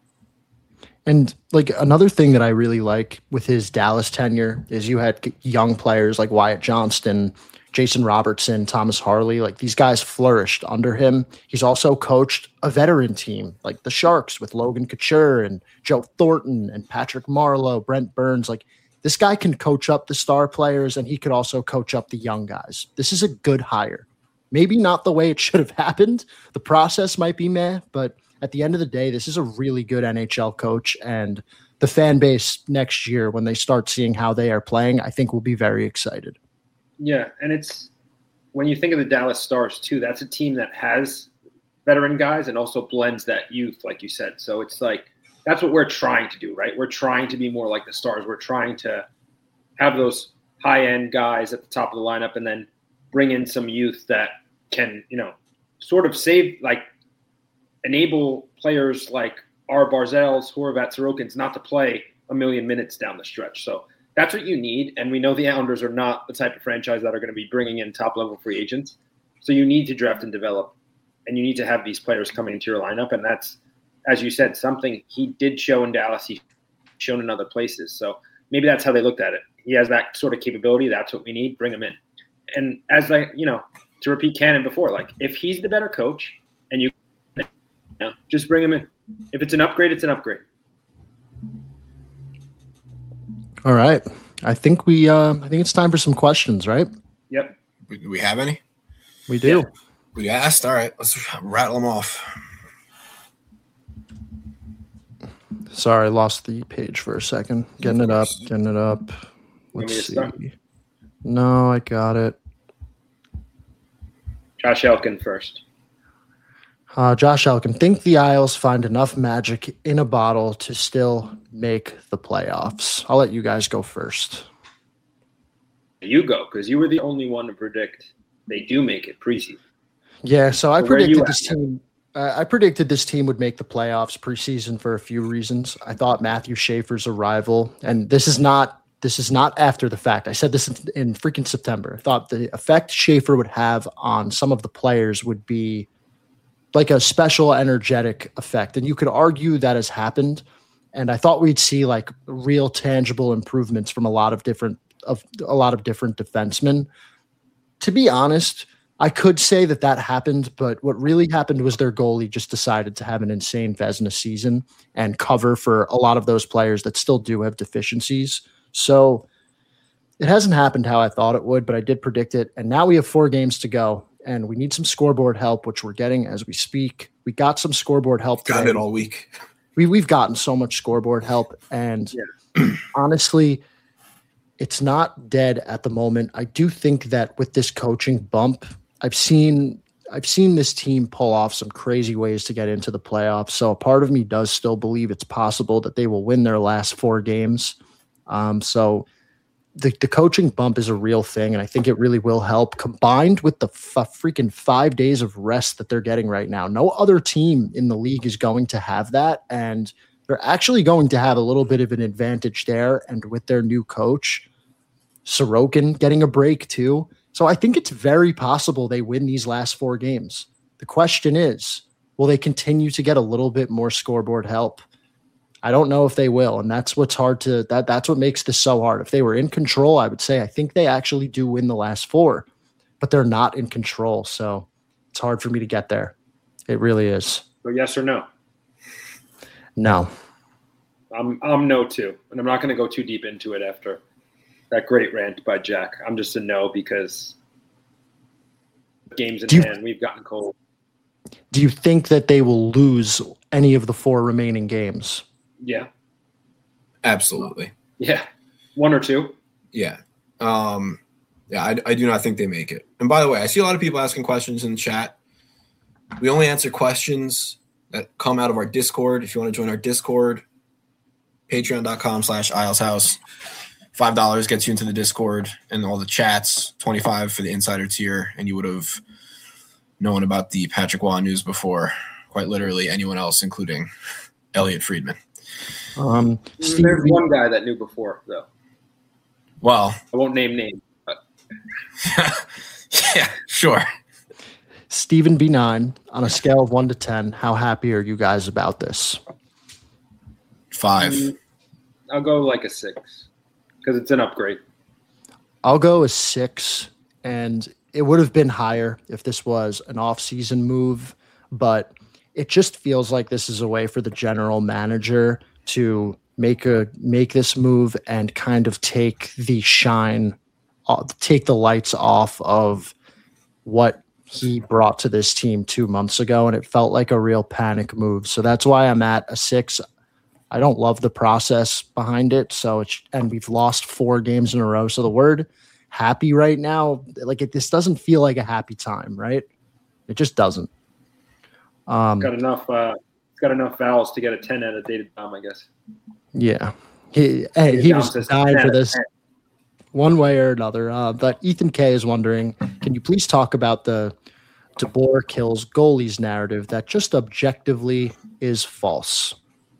And like another thing that I really like with his Dallas tenure is you had young players like Wyatt Johnston, Jason Robertson, Thomas Harley. Like these guys flourished under him. He's also coached a veteran team like the Sharks with Logan Couture and Joe Thornton and Patrick Marleau, Brent Burns. Like this guy can coach up the star players, and he could also coach up the young guys. This is a good hire. Maybe not the way it should have happened. The process might be meh, but at the end of the day, this is a really good N H L coach, and the fan base next year, when they start seeing how they are playing, I think will be very excited. Yeah, and it's when you think of the Dallas Stars too, that's a team that has veteran guys and also blends that youth, like you said. So it's like that's what we're trying to do, right? We're trying to be more like the Stars. We're trying to have those high-end guys at the top of the lineup and then bring in some youth that can, you know, sort of save, like, enable players like our Barzels, Horvat, Sorokins not to play a million minutes down the stretch. So that's what you need. And we know the Islanders are not the type of franchise that are going to be bringing in top-level free agents. So you need to draft and develop, and you need to have these players coming into your lineup. And that's, as you said, something he did show in Dallas. He shown in other places. So maybe that's how they looked at it. He has that sort of capability. That's what we need. Bring him in. And as I, you know, to repeat Cannon before, like if he's the better coach and you, you know, just bring him in. If it's an upgrade, it's an upgrade. All right. I think we, uh, I think it's time for some questions, right? Yep. Do we have any? We do. Yeah. We asked. All right. Let's rattle them off. Sorry, I lost the page for a second. Getting it up, getting it up. Want me Let's to start? see. No, I got it. Josh Elkin first. Uh, Josh Elkin, think the Isles find enough magic in a bottle to still make the playoffs? I'll let you guys go first. You go, because you were the only one to predict they do make it preseason. Yeah, so I So where are predicted you this at? team. Uh, I predicted this team would make the playoffs preseason for a few reasons. I thought Matthew Schaefer's arrival, and this is not this is not after the fact. I said this in, in freaking September. I thought the effect Schaefer would have on some of the players would be like a special energetic effect, and you could argue that has happened. And I thought we'd see like real tangible improvements from a lot of different of a lot of different defensemen. To be honest, I could say that that happened, but what really happened was their goalie just decided to have an insane Vezina season and cover for a lot of those players that still do have deficiencies. So it hasn't happened how I thought it would, but I did predict it. And now we have four games to go, and we need some scoreboard help, which we're getting as we speak. We got some scoreboard help Got today. it all week. We, we've gotten so much scoreboard help, and Yeah. honestly, it's not dead at the moment. I do think that with this coaching bump, I've seen I've seen this team pull off some crazy ways to get into the playoffs. So a part of me does still believe it's possible that they will win their last four games. Um, so the, the coaching bump is a real thing, and I think it really will help, combined with the f- freaking five days of rest that they're getting right now. No other team in the league is going to have that, and they're actually going to have a little bit of an advantage there. And with their new coach, Sorokin, getting a break too. So I think it's very possible they win these last four games. The question is, will they continue to get a little bit more scoreboard help? I don't know if they will, and that's what's hard to that. That's what makes this so hard. If they were in control, I would say I think they actually do win the last four, but they're not in control, so it's hard for me to get there. It really is. So yes or no? No. I'm I'm no too, and I'm not going to go too deep into it after that great rant by Jack. I'm just a no because games in Do you- hand, we've gotten cold. Do you think that they will lose any of the four remaining games? Yeah, Absolutely. yeah, one or two. Yeah. Um, yeah, I, I do not think they make it. And by the way, I see a lot of people asking questions in the chat. We only answer questions that come out of our Discord. If you want to join our Discord, patreon.com slash Isles House. five dollars gets you into the Discord and all the chats, twenty-five for the insider tier, and you would have known about the Patrick Waugh news before quite literally anyone else, including Elliot Friedman. Um, Steve, There's one guy that knew before, though. Well, I won't name names, but yeah, sure. Stephen B nine, on a scale of one to ten, how happy are you guys about this? Five. Mm, I'll go like a six because it's an upgrade. I'll go a six, and it would have been higher if this was an off-season move, but it just feels like this is a way for the general manager to make a make this move and kind of take the shine, uh, take the lights off of what he brought to this team two months ago, and it felt like a real panic move. So that's why I'm at a six. I don't love the process behind it. So it's, and we've lost four games in a row. So the word happy right now, like it, this doesn't feel like a happy time, right? It just doesn't. Um, Got enough. Uh, it's got enough vowels to get a ten out of dated Tom, I guess. yeah. He, hey, Yeah, he John was says dying ten for out of this ten. one way or another. Uh, but Ethan K is wondering, can you please talk about the DeBoer kills goalies narrative that just objectively is false?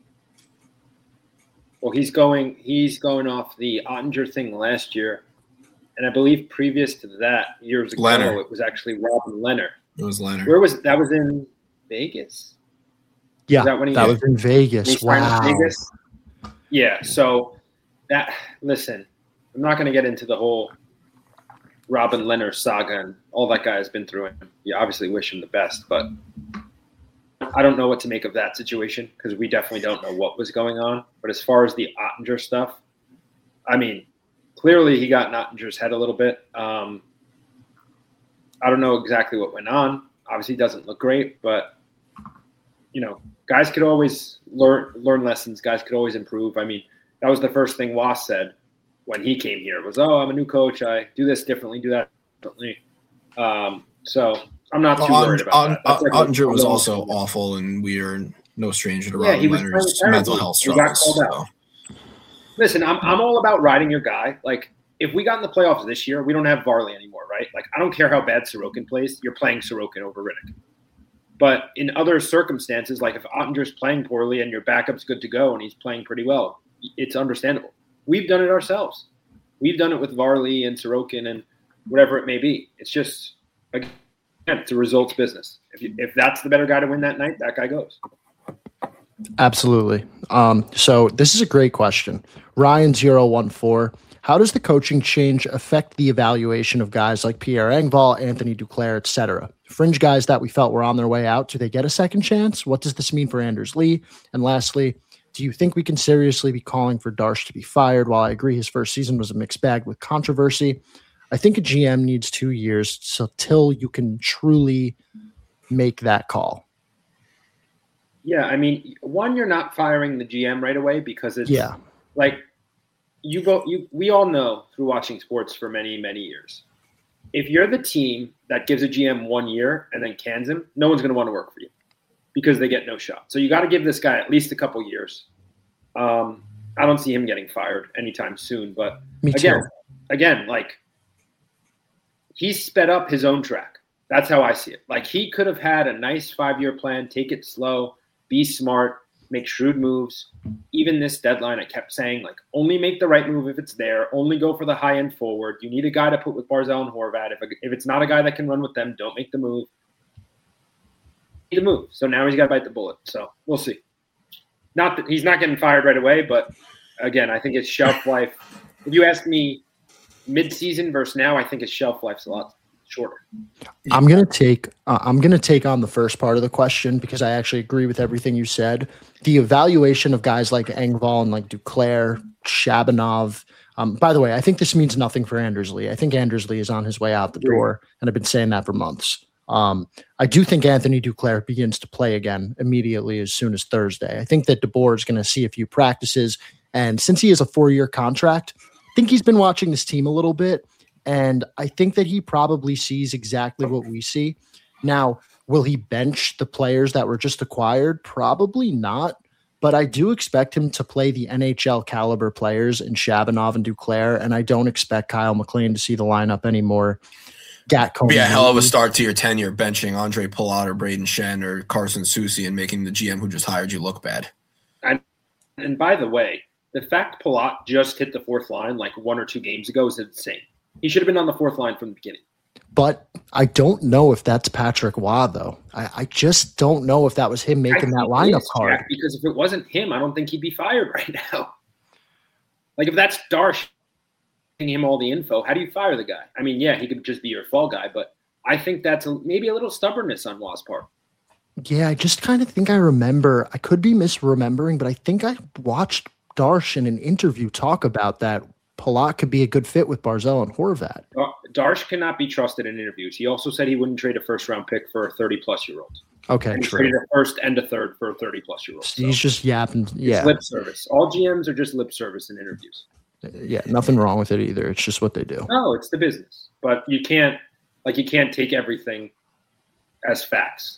Well, he's going. He's going off the Ottinger thing last year, and I believe previous to that, years ago, Leonard. it was actually Robin Leonard. It was Leonard. Where was that? Was in Vegas. Yeah, Is that when he- that was in He Vegas. signed Wow. with Vegas. Yeah. So that listen, I'm not going to get into the whole Robin Leonard saga and all that guy has been through. And you obviously wish him the best, but I don't know what to make of that situation because we definitely don't know what was going on. But as far as the Ottinger stuff, I mean, clearly he got in Ottinger's head a little bit. Um, I don't know exactly what went on. Obviously, it doesn't look great, but you know, guys could always learn learn lessons. Guys could always improve. I mean, that was the first thing Was said when he came here was, "Oh, I'm a new coach. I do this differently, do that differently." Um, so I'm not too well, worried about on, that. on, Ottinger was also awful, and we are no stranger to yeah, Robin Leonard's mental health struggles. So. Listen, I'm I'm all about riding your guy. Like, if we got in the playoffs this year, we don't have Varley anymore, right? Like, I don't care how bad Sorokin plays. You're playing Sorokin over Riddick. But in other circumstances, like if Ottinger's playing poorly and your backup's good to go and he's playing pretty well, it's understandable. We've done it ourselves. We've done it with Varley and Sorokin and whatever it may be. It's just, again, it's a results business. If you, if that's the better guy to win that night, that guy goes. Absolutely. Um, so this is a great question. Ryan zero one four. How does the coaching change affect the evaluation of guys like Pierre Engvall, Anthony Duclair, et cetera? Fringe guys that we felt were on their way out, do they get a second chance? What does this mean for Anders Lee? And lastly, do you think we can seriously be calling for Darsh to be fired? While I agree his first season was a mixed bag with controversy, I think a G M needs two years so till you can truly make that call. Yeah, I mean, one, you're not firing the G M right away because it's yeah. like you go. You we all know through watching sports for many many years. If you're the team that gives a G M one year and then cans him, no one's going to want to work for you because they get no shot. So you got to give this guy at least a couple years. Um, I don't see him getting fired anytime soon. But Me again, too. again, like he's sped up his own track. That's how I see it. Like he could have had a nice five-year plan, take it slow, be smart, make shrewd moves. Even this deadline, I kept saying, like, only make the right move if it's there. Only go for the high-end forward. You need a guy to put with Barzal and Horvat. If, if it's not a guy that can run with them, don't make the move. The move. So now he's got to bite the bullet. So we'll see. Not that he's not getting fired right away, but again, I think his shelf life. If you ask me, mid-season versus now, I think his shelf life's a lot shorter. I'm gonna take uh, I'm gonna take on the first part of the question because I actually agree with everything you said. The evaluation of guys like Engvall and like Duclair, Shabanov. Um, by the way, I think this means nothing for Anders Lee. I think Anders Lee is on his way out the door, and I've been saying that for months. Um, I do think Anthony Duclair begins to play again immediately as soon as Thursday. I think that DeBoer is going to see a few practices, and since he has a four-year contract, I think he's been watching this team a little bit. And I think that he probably sees exactly what we see. Now, will he bench the players that were just acquired? Probably not. But I do expect him to play the N H L caliber players in Shabanov and Duclair. And I don't expect Kyle McLean to see the lineup anymore. Gatcomb be a hell of a start to your tenure benching Andre Palat or Braden Shen or Carson Soucy and making the G M who just hired you look bad. And, and by the way, the fact Palat just hit the fourth line like one or two games ago is insane. He should have been on the fourth line from the beginning. But I don't know if that's Patrick Waugh, though. I, I just don't know if that was him making that lineup card. Jack, because if it wasn't him, I don't think he'd be fired right now. Like, if that's Darsh giving him all the info, how do you fire the guy? I mean, yeah, he could just be your fall guy, but I think that's a, maybe a little stubbornness on Waugh's part. Yeah, I just kind of think I remember. I could be misremembering, but I think I watched Darsh in an interview talk about that. Palat could be a good fit with Barzal and Horvat. Darsh cannot be trusted in interviews. He also said he wouldn't trade a first-round pick for a thirty-plus-year-old. Okay, and he true. traded a first and a third for a thirty-plus-year-old. So he's just yapping. Yeah, it's lip service. All G Ms are just lip service in interviews. Yeah, nothing wrong with it either. It's just what they do. No, it's the business. But you can't, like, you can't take everything as facts.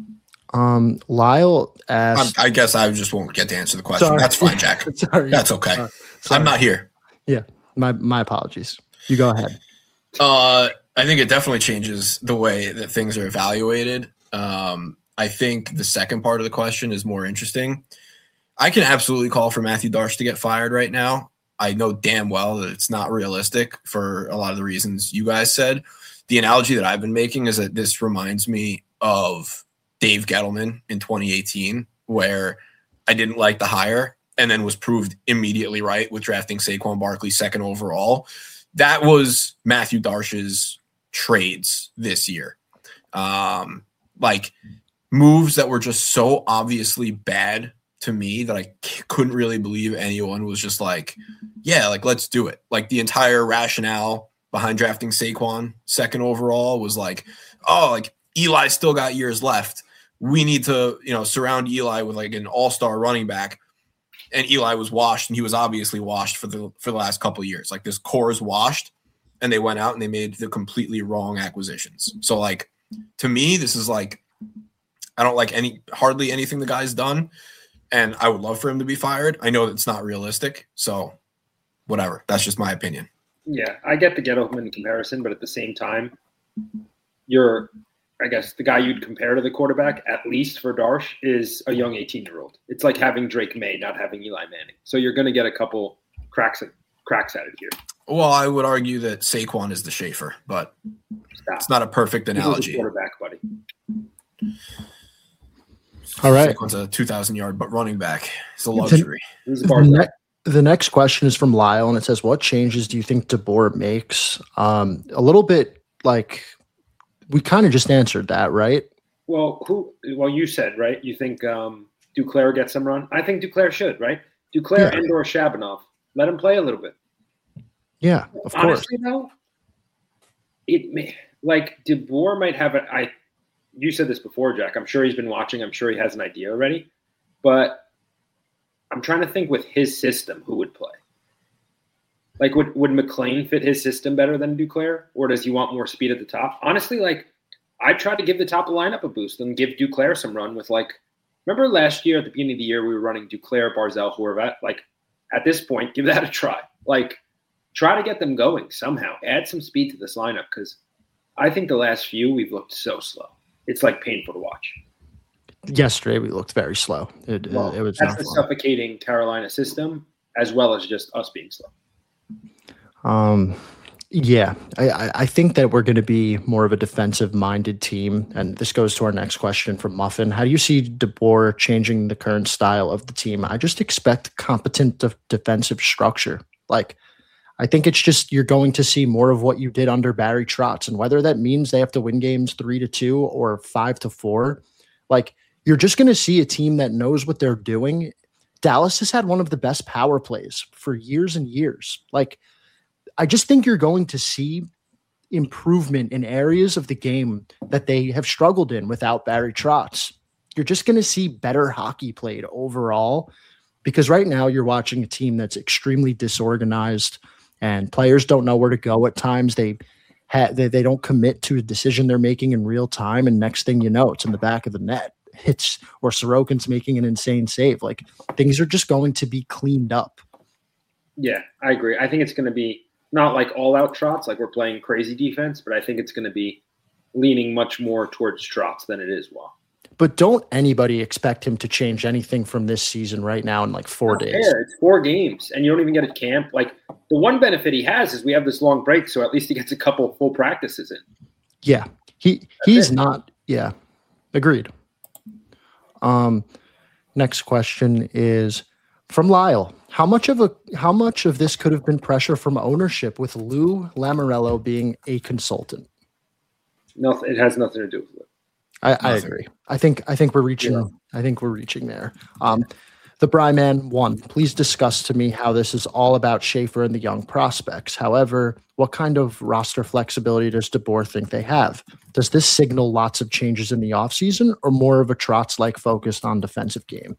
Um, Lyle asked. I, I guess I just won't get to answer the question. Sorry. That's fine, Jack. Sorry. That's okay. Uh, I'm not here. Yeah, my my apologies. You go ahead. Uh, I think it definitely changes the way that things are evaluated. Um, I think the second part of the question is more interesting. I can absolutely call for Matthew Darsh to get fired right now. I know damn well that it's not realistic for a lot of the reasons you guys said. The analogy that I've been making is that this reminds me of Dave Gettleman in twenty eighteen, where I didn't like the hire. and then was proved immediately right with drafting Saquon Barkley second overall. That was Matthew Darsh's trades this year. Um, like moves that were just so obviously bad to me that I c- couldn't really believe anyone was just like, yeah, like let's do it. Like the entire rationale behind drafting Saquon second overall was like, oh, like Eli still got years left. We need to, you know, surround Eli with like an all-star running back. And Eli was washed, and he was obviously washed for the for the last couple of years. Like this core is washed, and they went out and they made the completely wrong acquisitions. So like to me, this is like I don't like any hardly anything the guy's done, and I would love for him to be fired. I know that's not realistic, so whatever. That's just my opinion. Yeah, I get the Gettleman comparison, but at the same time, you're I guess the guy you'd compare to the quarterback, at least for Darsh, is a young eighteen-year-old. It's like having Drake May, not having Eli Manning. So you're going to get a couple cracks at, cracks at it here. Well, I would argue that Saquon is the Schaefer, but Stop. It's not a perfect analogy. Quarterback, buddy. All right. Saquon's a two thousand yard but running back. It's a luxury. He's a The, bar ne- the next question is from Lyle, and it says, what changes do you think DeBoer makes? Um, a little bit like we kind of just answered that, right? Well, who? Well, you said, right? You think um, Duclair gets some run? I think Duclair should, right? Duclair Yeah. and or Shabanov. Let him play a little bit. Yeah, of course. Honestly, though, it may, like DeBoer might have a. I, you said this before, Jack. I'm sure he's been watching. I'm sure he has an idea already. But I'm trying to think with his system, who would play? Like, would would McLean fit his system better than Duclair, or does he want more speed at the top? Honestly, like I try to give the top of the lineup a boost and give Duclair some run with like. Remember last year at the beginning of the year we were running Duclair, Barzell, Horvat. Like at this point, give that a try. Like try to get them going somehow. Add some speed to this lineup because I think the last few we've looked so slow. It's like painful to watch. Yesterday we looked very slow. It, Well, it was that's not the fun. suffocating Carolina system as well as just us being slow. Um, yeah, I, I- I think that we're going to be more of a defensive-minded team, and this goes to our next question from Muffin. How do you see DeBoer changing the current style of the team? I just expect competent de- defensive structure. Like, I think it's just you're going to see more of what you did under Barry Trotz, and whether that means they have to win games three to two or five to four, like you're just going to see a team that knows what they're doing. Dallas has had one of the best power plays for years and years. Like. I just think you're going to see improvement in areas of the game that they have struggled in without Barry Trotz. You're just going to see better hockey played overall because right now you're watching a team that's extremely disorganized and players don't know where to go at times. They ha- they, they don't commit to a decision they're making in real time, and next thing you know, it's in the back of the net. It's or Sorokin's making an insane save. Like things are just going to be cleaned up. Yeah, I agree. I think it's going to be not like all-out Trotz, like we're playing crazy defense, but I think it's going to be leaning much more towards Trotz than it is Wall. But don't anybody expect him to change anything from this season right now in like four days? Yeah, it's four games, and you don't even get a camp. Like the one benefit he has is we have this long break, so at least he gets a couple full practices in. Yeah, he he's not. Yeah, agreed. Um, next question is from Lyle. How much of a how much of this could have been pressure from ownership with Lou Lamoriello being a consultant? Nothing. It has nothing to do with it. I, I agree. I think I think we're reaching. Yeah. I think we're reaching there. Um, the Bryman one. Please discuss to me how this is all about Schaefer and the young prospects. However, what kind of roster flexibility does DeBoer think they have? Does this signal lots of changes in the offseason or more of a Trotz-like focused on defensive game?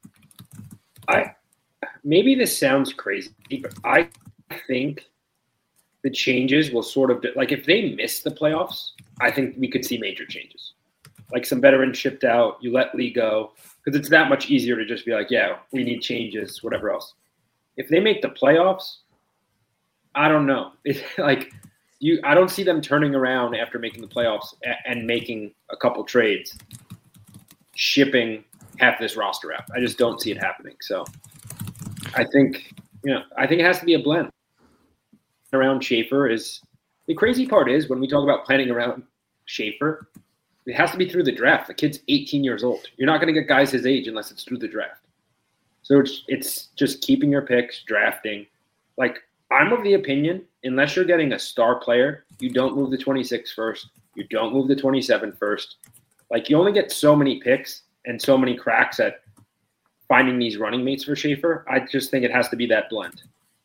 I maybe this sounds crazy, but I think the changes will sort of like if they miss the playoffs, I think we could see major changes. Like some veterans shipped out, you let Lee go because it's that much easier to just be like, yeah, we need changes, whatever else. If they make the playoffs, I don't know. It's like you, I don't see them turning around after making the playoffs a- and making a couple trades, shipping half this roster out. I just don't see it happening. So. I think, you know, I think it has to be a blend. Around Schaefer is the crazy part is when we talk about planning around Schaefer, it has to be through the draft. The kid's eighteen years old. You're not going to get guys his age unless it's through the draft. So it's it's just keeping your picks, drafting. Like, I'm of the opinion, unless you're getting a star player, you don't move the twenty-six first. You don't move the twenty-seven first. Like, you only get so many picks and so many cracks at finding these running mates for Schaefer. I just think it has to be that blend.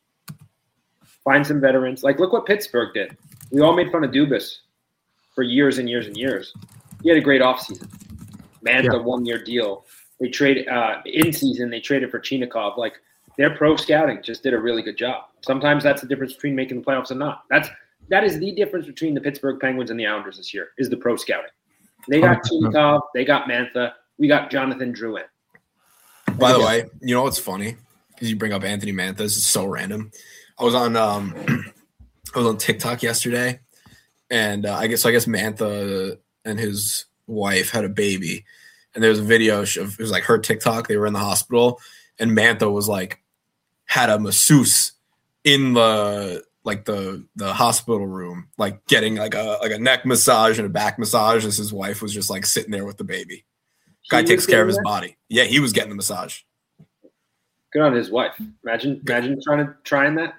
Find some veterans. Like, look what Pittsburgh did. We all made fun of Dubas for years and years and years. He had a great offseason. Mantha, yeah. one-year deal. They traded uh, in season. They traded for Chinikov. Like, their pro scouting just did a really good job. Sometimes that's the difference between making the playoffs and not. That's that is the difference between the Pittsburgh Penguins and the Islanders this year is the pro scouting. They got Chinikov. They got Mantha. We got Jonathan Drouin. By the way, you know what's funny? Because you bring up Anthony Mantha. This is so random. I was on um, I was on TikTok yesterday, and uh, I guess I guess Mantha and his wife had a baby, and there was a video of it was like her TikTok. They were in the hospital, and Mantha was like had a masseuse in the like the the hospital room, like getting like a like a neck massage and a back massage, as his wife was just like sitting there with the baby. Guy takes care of his body. Yeah, he was getting the massage. Good on his wife. Imagine, imagine trying to trying that.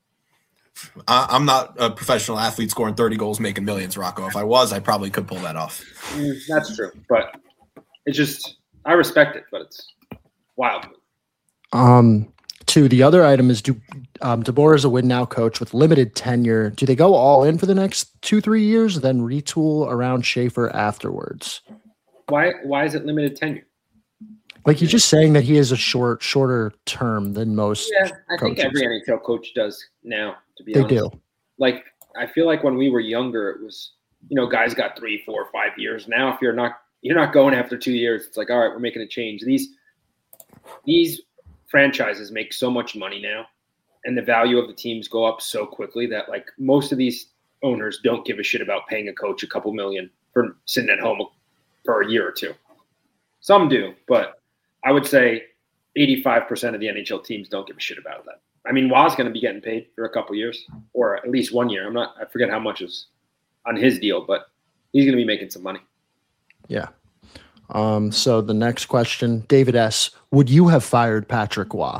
I, I'm not a professional athlete scoring thirty goals, making millions, Rocco. If I was, I probably could pull that off. Mm, that's true, but it's just I respect it, but it's wild. Um, two. The other item is do um, DeBoer is a win now coach with limited tenure. Do they go all in for the next two, three years, then retool around Schaefer afterwards? Why? Why is it limited tenure? Like he's just saying that he has a short, shorter term than most. Yeah, I coaches. think every N H L coach does now. To be they honest, do. Like I feel like when we were younger, it was you know guys got three, four, five years. Now, if you're not you're not going after two years, it's like all right, we're making a change. These these franchises make so much money now, and the value of the teams go up so quickly that like most of these owners don't give a shit about paying a coach a couple million for sitting at home for a year or two. Some do, but I would say eighty-five percent of the N H L teams don't give a shit about that. I mean, Wa's going to be getting paid for a couple years, or at least one year. I'm not. I forget how much is on his deal, but he's going to be making some money. Yeah. Um, so the next question, David S. Would you have fired Patrick Waugh?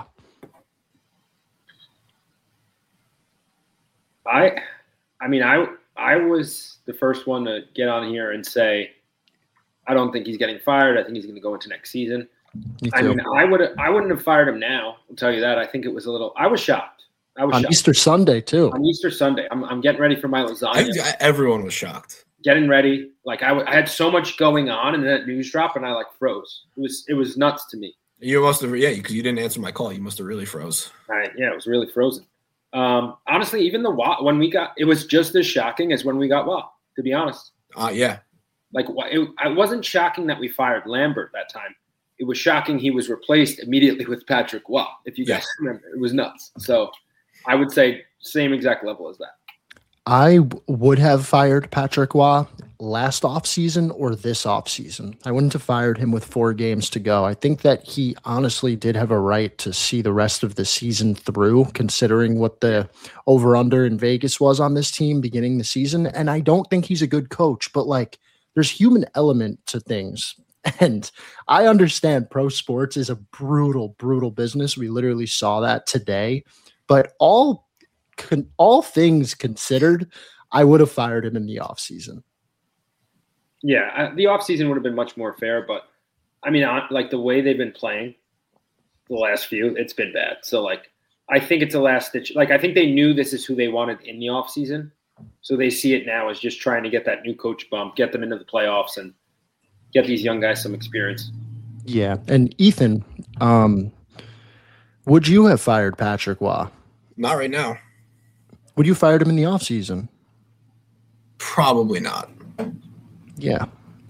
I, I mean, I I was the first one to get on here and say I don't think he's getting fired. I think he's going to go into next season. I mean, I would I wouldn't have fired him now. I'll tell you that. I think it was a little. I was shocked. I was on shocked. Easter Sunday too. On Easter Sunday, I'm I'm getting ready for my lasagna. I, I, everyone was shocked. Getting ready, like I, w- I had so much going on, and that news drop, and I like froze. It was it was nuts to me. You must have, yeah, because you didn't answer my call. You must have really froze. I, yeah, it was really frozen. Um, honestly, even the Waugh, when we got, it was just as shocking as when we got Waugh. To be honest, uh, yeah, like it, it wasn't shocking that we fired Lambert that time. It was shocking he was replaced immediately with Patrick Waugh. If you guys yes. remember, it was nuts. So I would say same exact level as that. I would have fired Patrick Waugh last offseason or this offseason. I wouldn't have fired him with four games to go. I think that he honestly did have a right to see the rest of the season through, considering what the over-under in Vegas was on this team beginning the season. And I don't think he's a good coach, but like there's human element to things. And I understand pro sports is a brutal, brutal business. We literally saw that today. But all Con- all things considered, I would have fired him in the offseason. Yeah, I, the offseason would have been much more fair, but I mean, I, like the way they've been playing the last few, it's been bad. So, like, I think it's a last ditch. Like, I think they knew this is who they wanted in the offseason, so they see it now as just trying to get that new coach bump, get them into the playoffs, and get these young guys some experience. Yeah, and Ethan, um, would you have fired Patrick Waugh? Not right now. Would you fired him in the offseason? Probably not. Yeah.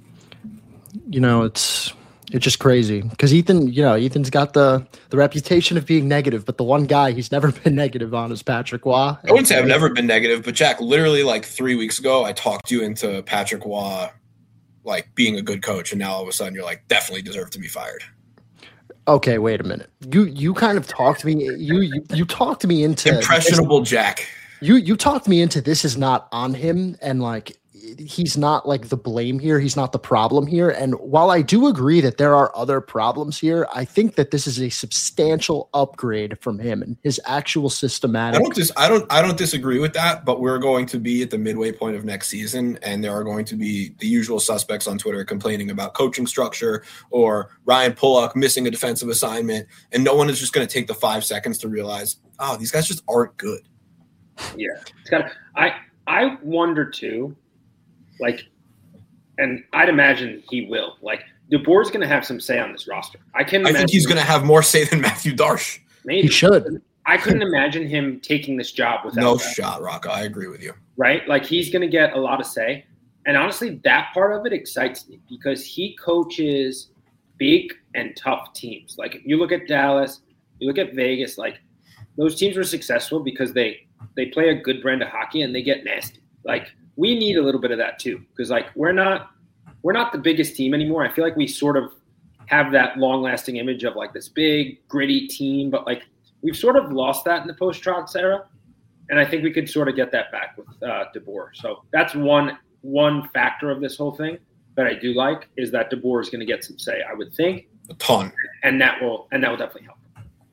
You know, it's it's just crazy because Ethan, you know, Ethan's got the the reputation of being negative, but the one guy he's never been negative on is Patrick Waugh. I wouldn't say I've never been negative, but Jack, literally like three weeks ago, I talked you into Patrick Waugh like being a good coach, and now all of a sudden you're like definitely deserve to be fired. Okay, wait a minute. You you kind of talked me you you, you talked me into impressionable this, Jack. You you talked me into this is not on him, and like he's not like the blame here. He's not the problem here. And while I do agree that there are other problems here, I think that this is a substantial upgrade from him and his actual systematic. I don't dis- I don't I don't disagree with that, but we're going to be at the midway point of next season, and there are going to be the usual suspects on Twitter complaining about coaching structure or Ryan Pullock missing a defensive assignment, and no one is just going to take the five seconds to realize, oh, these guys just aren't good. Yeah, it's got. I I wonder too, like, and I'd imagine he will. Like, DeBoer's going to have some say on this roster. I can. I think he's going to have more say than Matthew Darsh. Maybe he should. I couldn't imagine him taking this job without no that. shot, Rocco. I agree with you. Right, like he's going to get a lot of say, and honestly, that part of it excites me because he coaches big and tough teams. Like, if you look at Dallas, you look at Vegas, like those teams were successful because they. They play a good brand of hockey and they get nasty. Like, we need a little bit of that too, because like we're not we're not the biggest team anymore. I feel like we sort of have that long-lasting image of like this big, gritty team, but like we've sort of lost that in the post-Trotz era, and I think we could sort of get that back with uh, DeBoer. So that's one one factor of this whole thing that I do like is that DeBoer is going to get some say. I would think a ton, and that will and that will definitely help.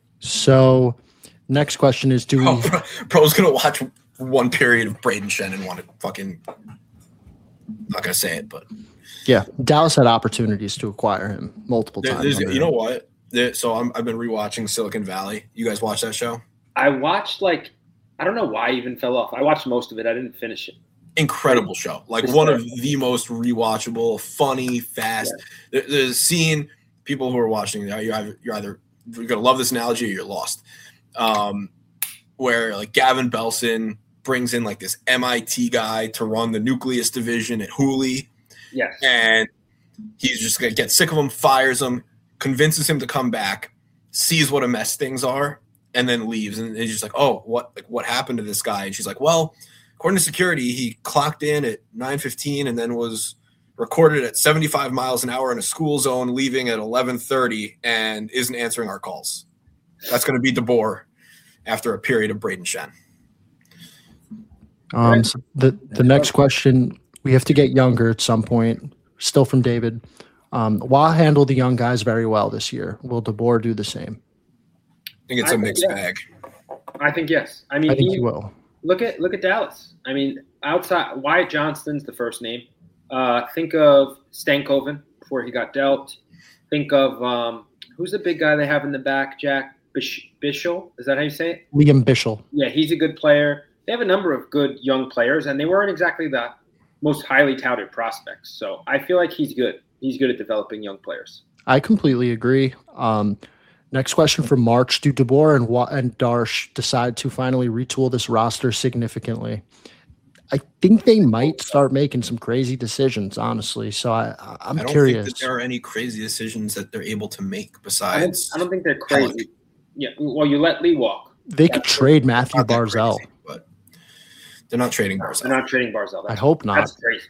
So. Next question is, do we... Oh, bro, bro's going to watch one period of Braden Shen and want to fucking... I'm not going to say it, but... Yeah, Dallas had opportunities to acquire him multiple there, times. You know what? There, so I'm, I've been rewatching Silicon Valley. You guys watch that show? I watched, like... I don't know why I even fell off. I watched most of it. I didn't finish it. Incredible show. Like, It's one terrible. of the most rewatchable, funny, fast... Yeah. There, there's a scene... People who are watching, you're either, you're either you're going to love this analogy or you're lost. Um, where like Gavin Belson brings in like this M I T guy to run the nucleus division at Hooley. Yes. And he's just going to get sick of him, fires him, convinces him to come back, sees what a mess things are, and then leaves. And he's just like, oh, what, like, what happened to this guy? And she's like, well, according to security, he clocked in at nine fifteen and then was recorded at seventy-five miles an hour in a school zone, leaving at eleven thirty and isn't answering our calls. That's going to be DeBoer after a period of Braden Shen. Um, so the the next question, we have to get younger at some point. Still from David. Um, Wah handled the young guys very well this year. Will DeBoer do the same? I think it's I a think mixed yes. bag. I think yes. I mean, I think he, he will. Look at look at Dallas. I mean, outside Wyatt Johnston's the first name. Uh, think of Stankoven before he got dealt. Think of um, who's the big guy they have in the back, Jack? Bish- Bishel, is that how you say it? Liam Bishel. Yeah, he's a good player. They have a number of good young players, and they weren't exactly the most highly touted prospects. So I feel like he's good. He's good at developing young players. I completely agree. Um, next question from March. Do DeBoer and, Wa- and Darsh decide to finally retool this roster significantly? I think they might start making some crazy decisions, honestly. So I, I'm I don't curious. think that there are any crazy decisions that they're able to make I don't, besides. I don't think they're crazy. Pellick. Yeah, well, you let Lee walk. They could trade Matthew Not that Barzell. crazy, but they're not trading Barzell. They're not trading Barzell. I That's, hope not. That's crazy.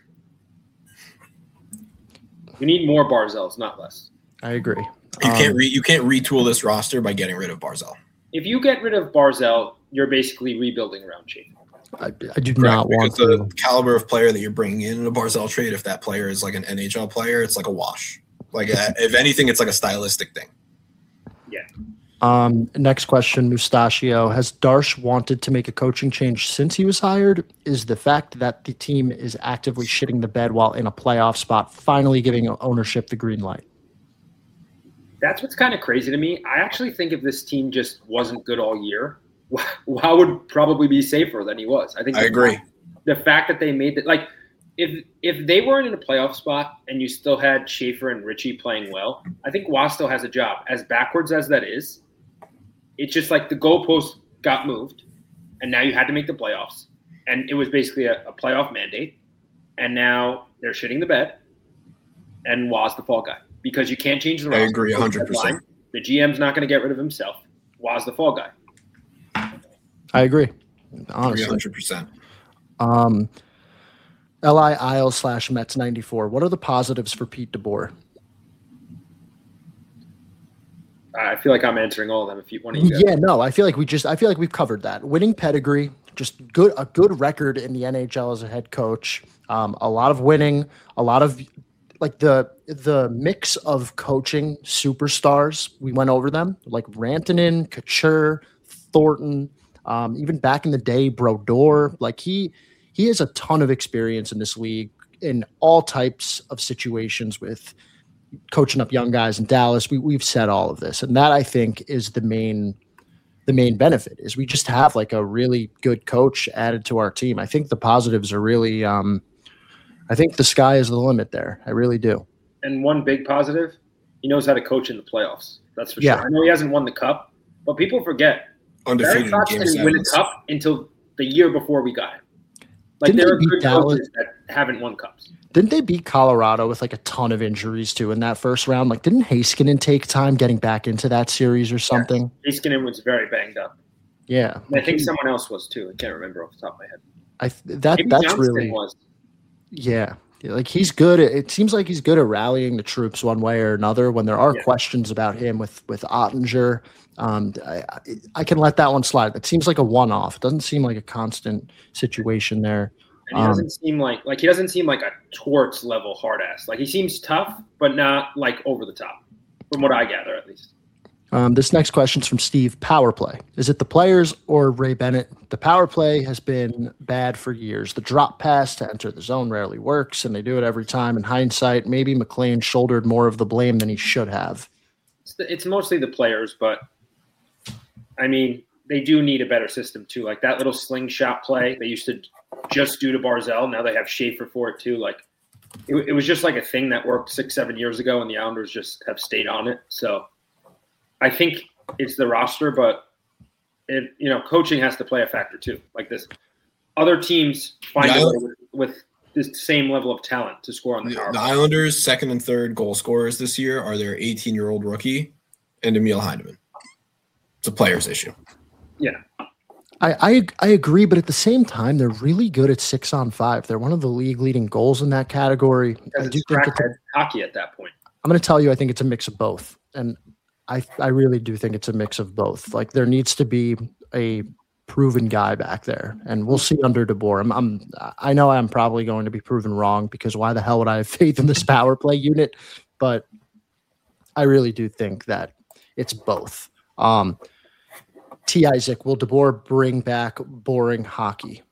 We need more Barzells, not less. I agree. You Um, can't re- you can't retool this roster by getting rid of Barzell. If you get rid of Barzell, you're basically rebuilding around Schaefer. I, I do not want because to. the caliber of player that you're bringing in in a Barzell trade, if that player is like an N H L player, it's like a wash. Like uh, if anything, it's like a stylistic thing. Yeah. Um, next question, Mustachio. Has Darsh wanted to make a coaching change since he was hired? Is the fact that the team is actively shitting the bed while in a playoff spot finally giving ownership the green light? That's what's kind of crazy to me. I actually think if this team just wasn't good all year, Wow would probably be safer than he was. I think I agree. The fact that they made that, like, if if they weren't in a playoff spot and you still had Schaefer and Richie playing well, I think Wah still has a job. As backwards as that is, it's just like the goalpost got moved, and now you had to make the playoffs, and it was basically a, a playoff mandate, and now they're shitting the bed, and Wah's the fall guy because you can't change the I roster. agree one hundred percent. The G M's not going to get rid of himself. Wah's the fall guy. I agree. one Honestly. hundred percent. Um, L I Isle slash Mets ninety-four. What are the positives for Pete DeBoer? I feel like I'm answering all of them. If you want to, Yeah, no, I feel like we just, I feel like we've covered that. Winning pedigree, just good a good record in the N H L as a head coach. Um, a lot of winning, a lot of like the the mix of coaching superstars. We went over them like Rantanen, Couture, Thornton, um, even back in the day, Brodeur. Like he he has a ton of experience in this league in all types of situations with coaching up young guys in Dallas. We we've said all of this, and that I think is the main. The main benefit is we just have like a really good coach added to our team. I think the positives are really, um, I think the sky is the limit there. I really do. And one big positive, he knows how to coach in the playoffs. That's for Yeah. sure. I know he hasn't won the cup, but people forget Undefeated Barry in Trotz game didn't win a sevens. cup until the year before we got him. Like Didn't there they are beat good Dallas? coaches that haven't won cups. Didn't they beat Colorado with like a ton of injuries too in that first round? Like didn't Heiskanen take time getting back into that series or something? Heiskanen was very banged up. Yeah. And I think someone else was too. I can't remember off the top of my head. I th- that Maybe that's Johnston really was. yeah. Like he's good at, it seems like he's good at rallying the troops one way or another when there are Yeah. questions about him with with Ottinger. Um, I, I- I can let that one slide. It seems like a one-off. It doesn't seem like a constant situation there. And he Um, doesn't seem like like he doesn't seem like a Torts level hard ass. Like he seems tough, but not like over the top, from what I gather at least. Um, this next question is from Steve. Power play. Is it the players or Ray Bennett? The power play has been bad for years. The drop pass to enter the zone rarely works, and they do it every time. In hindsight, maybe McLean shouldered more of the blame than he should have. It's, the, it's mostly the players, but I mean they do need a better system too. Like that little slingshot play they used to just do to Barzell. Now they have Schaefer for it too. Like it, it was just like a thing that worked six, seven years ago, and the Islanders just have stayed on it. So I think it's the roster, but it, you know, coaching has to play a factor too. Like this, other teams find The a way Island- with, with this same level of talent to score on the The, power the play. Islanders' second and third goal scorers this year are their eighteen-year-old rookie and Emil Heineman. It's a player's issue. Yeah, I, I I agree, but at the same time, they're really good at six on five. They're one of the league leading goals in that category. because I do it's think it's a, crackhead hockey at that point. I'm going to tell you, I think it's a mix of both, and I I really do think it's a mix of both. Like there needs to be a proven guy back there, and we'll see under DeBoer. I'm, I'm I know I'm probably going to be proven wrong because why the hell would I have faith in this power play unit? But I really do think that it's both. Um, T. Isaac, will DeBoer bring back boring hockey?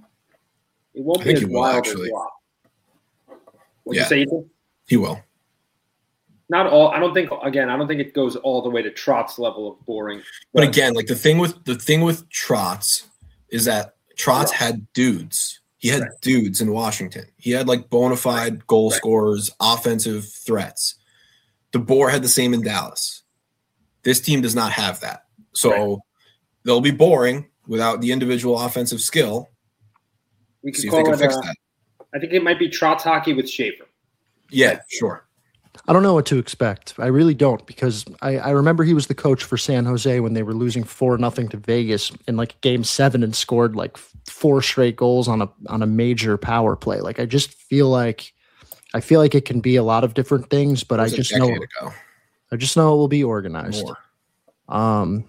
It won't I be think as he will, wild actually. as WAP. Would Yeah. you say Ethan? He will. Not all. I don't think. Again, I don't think it goes all the way to Trotz level of boring. But again, like the thing with the thing with Trotz is that Trotz had dudes. He had Right. dudes in Washington. He had like bona fide goal Right. scorers, offensive threats. DeBoer had the same in Dallas. This team does not have that. So they'll be boring without the individual offensive skill. we could See if they call can it. fix Uh, that. I think it might be Trotz hockey with Schaefer. Yeah, sure. I don't know what to expect. I really don't, because I, I remember he was the coach for San Jose when they were losing four nothing to Vegas in like game seven and scored like four straight goals on a on a major power play. Like I just feel like I feel like it can be a lot of different things, but It I was a just know decade ago. I just know it will be organized. More. Um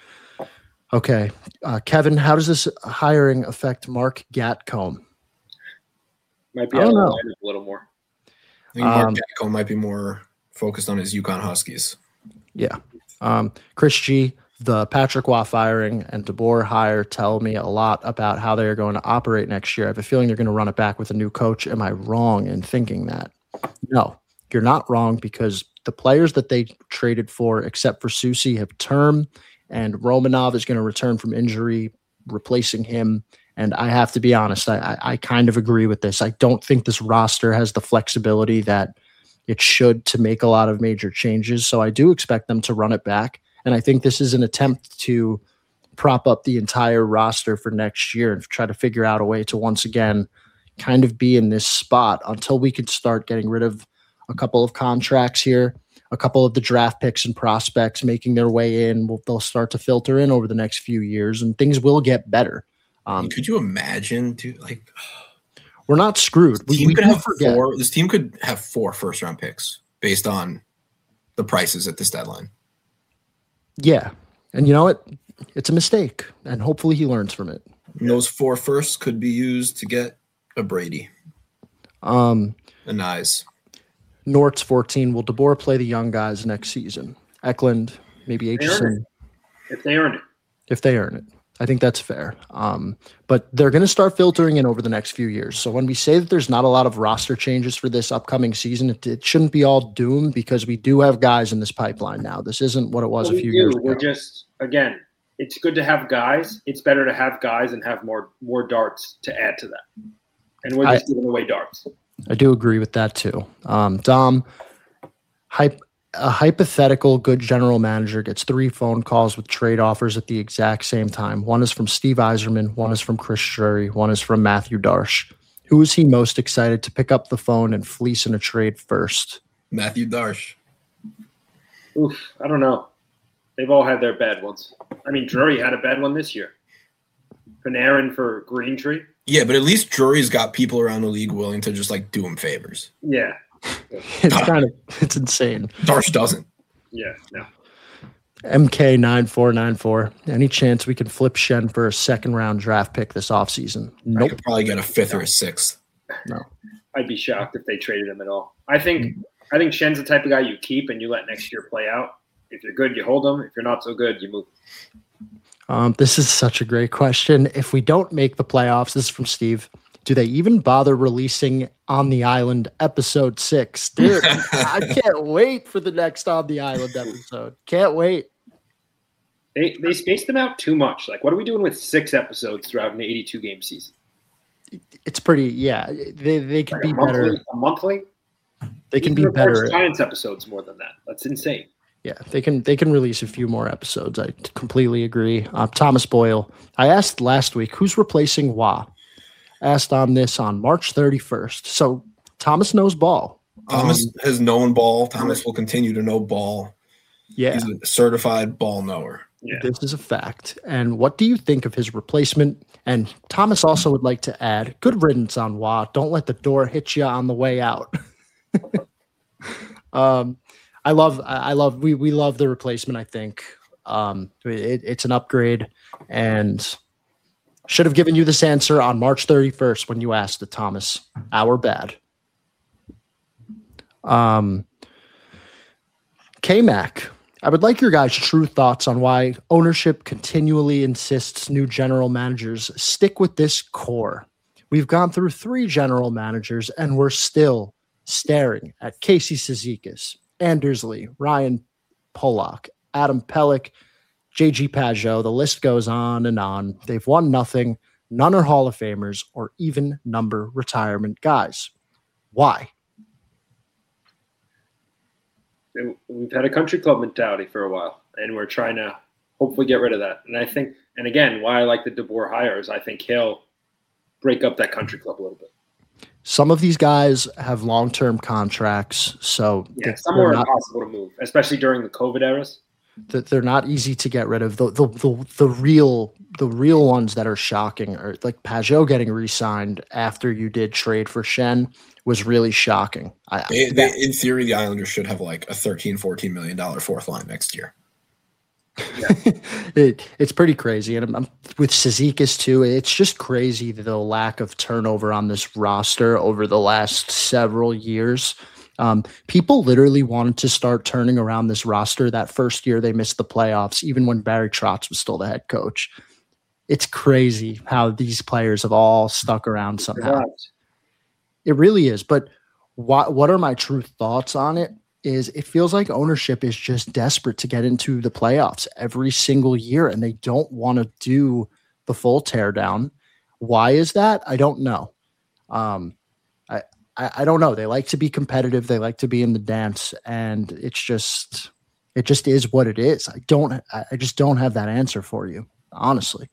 okay. Uh, Kevin, how does this hiring affect Mark Gatcombe? Might be I out of don't the know. lineup a little more. I think Mark Um, Gatcombe might be more focused on his Yukon Huskies. Yeah. Um, Chris G, the Patrick Waugh firing and DeBoer hire tell me a lot about how they're going to operate next year. I have a feeling they're going to run it back with a new coach. Am I wrong in thinking that? No, you're not wrong, because the players that they traded for, except for Susie, have term, and Romanov is going to return from injury, replacing him. And I have to be honest, I, I, I kind of agree with this. I don't think this roster has the flexibility that it should to make a lot of major changes. So I do expect them to run it back. And I think this is an attempt to prop up the entire roster for next year and try to figure out a way to once again kind of be in this spot until we can start getting rid of a couple of contracts here, a couple of the draft picks and prospects making their way in. We'll, they'll start to filter in over the next few years, and things will get better. Um, Could you imagine, dude? Like, we're not screwed. this We, team we could do have forget. four. This team could have four first round picks based on the prices at this deadline. Yeah. And you know what? It's a mistake, and hopefully he learns from it. And those four firsts could be used to get a Brady. Um, a Nyes. Nort's fourteen. Will DeBoer play the young guys next season? Eklund, maybe Aitchison. If they earn it. If they earn it. I think that's fair. Um, but they're going to start filtering in over the next few years. So when we say that there's not a lot of roster changes for this upcoming season, it, it shouldn't be all doom because we do have guys in this pipeline now. This isn't what it was well, a few do. years ago. We're just, again, it's good to have guys. It's better to have guys and have more more darts to add to that. And we're just I, giving away darts. I do agree with that too. Um, Dom, hype. A hypothetical good general manager gets three phone calls with trade offers at the exact same time. One is from Steve Yzerman, one is from Chris Drury, one is from Matthew Darsh. Who is he most excited to pick up the phone and fleece in a trade first? Matthew Darsh. Oof, I don't know. They've all had their bad ones. I mean, Drury had a bad one this year. Panarin for Greentree. Yeah, but at least Drury's got people around the league willing to just like do him favors. Yeah. It's kind of it's insane. Darsh doesn't. Yeah, no. M K nine four nine four. Any chance we can flip Shen for a second round draft pick this offseason? Nope. I could probably get a fifth or a sixth. No. I'd be shocked if they traded him at all. I think I think Shen's the type of guy you keep and you let next year play out. If you're good, you hold him. If you're not so good, you move. Um, this is such a great question. If we don't make the playoffs, this is from Steve. Do they even bother releasing On the Island episode six? Dude, I can't wait for the next On the Island episode. Can't wait. They they spaced them out too much. Like, what are we doing with six episodes throughout an eighty-two game season? It's pretty, yeah. They they can like be a monthly, better. A monthly? They can Even be better. Giants episodes more than that. That's insane. Yeah, they can they can release a few more episodes. I completely agree. Uh, Thomas Boyle. I asked last week, who's replacing Wah? Asked on this on March thirty-first. So Thomas knows ball. Thomas um, has known ball. Thomas will continue to know ball. Yeah. He's a certified ball knower. Yeah. This is a fact. And what do you think of his replacement? And Thomas also would like to add, good riddance on Wah. Don't let the door hit you on the way out. um, I love, I love, we we love the replacement. I think um, it, it's an upgrade, and should have given you this answer on March thirty-first when you asked it, Thomas. Our bad. Um, K-Mac, I would like your guys' true thoughts on why ownership continually insists new general managers stick with this core. We've gone through three general managers, and we're still staring at Casey Cizikas, Anders Lee, Ryan Pollock, Adam Pelech, J G Pageau. The list goes on and on. They've won nothing. None are Hall of Famers or even number retirement guys. Why? We've had a country club mentality for a while, and we're trying to hopefully get rid of that. And I think, and again, why I like the DeBoer hires, I think he'll break up that country club a little bit. Some of these guys have long-term contracts, so yeah, some are impossible to move, especially during the COVID eras. That they're not easy to get rid of. The, the the the real the real ones that are shocking are like Pageau getting re-signed after you did trade for Shen was really shocking. I, they, they, in theory, the Islanders should have like a thirteen, fourteen million dollars fourth line next year. Yeah. it, it's pretty crazy. And I'm, I'm, with Cizikas too, it's just crazy the lack of turnover on this roster over the last several years. Um, people literally wanted to start turning around this roster that first year they missed the playoffs, even when Barry Trotz was still the head coach. It's crazy how these players have all stuck around somehow. It really is. But what, what are my true thoughts on it is it feels like ownership is just desperate to get into the playoffs every single year, and they don't want to do the full teardown. Why is that? I don't know. Um, I, I, I don't know. They like to be competitive. They like to be in the dance, and it's just, it just is what it is. I don't, I just don't have that answer for you, honestly.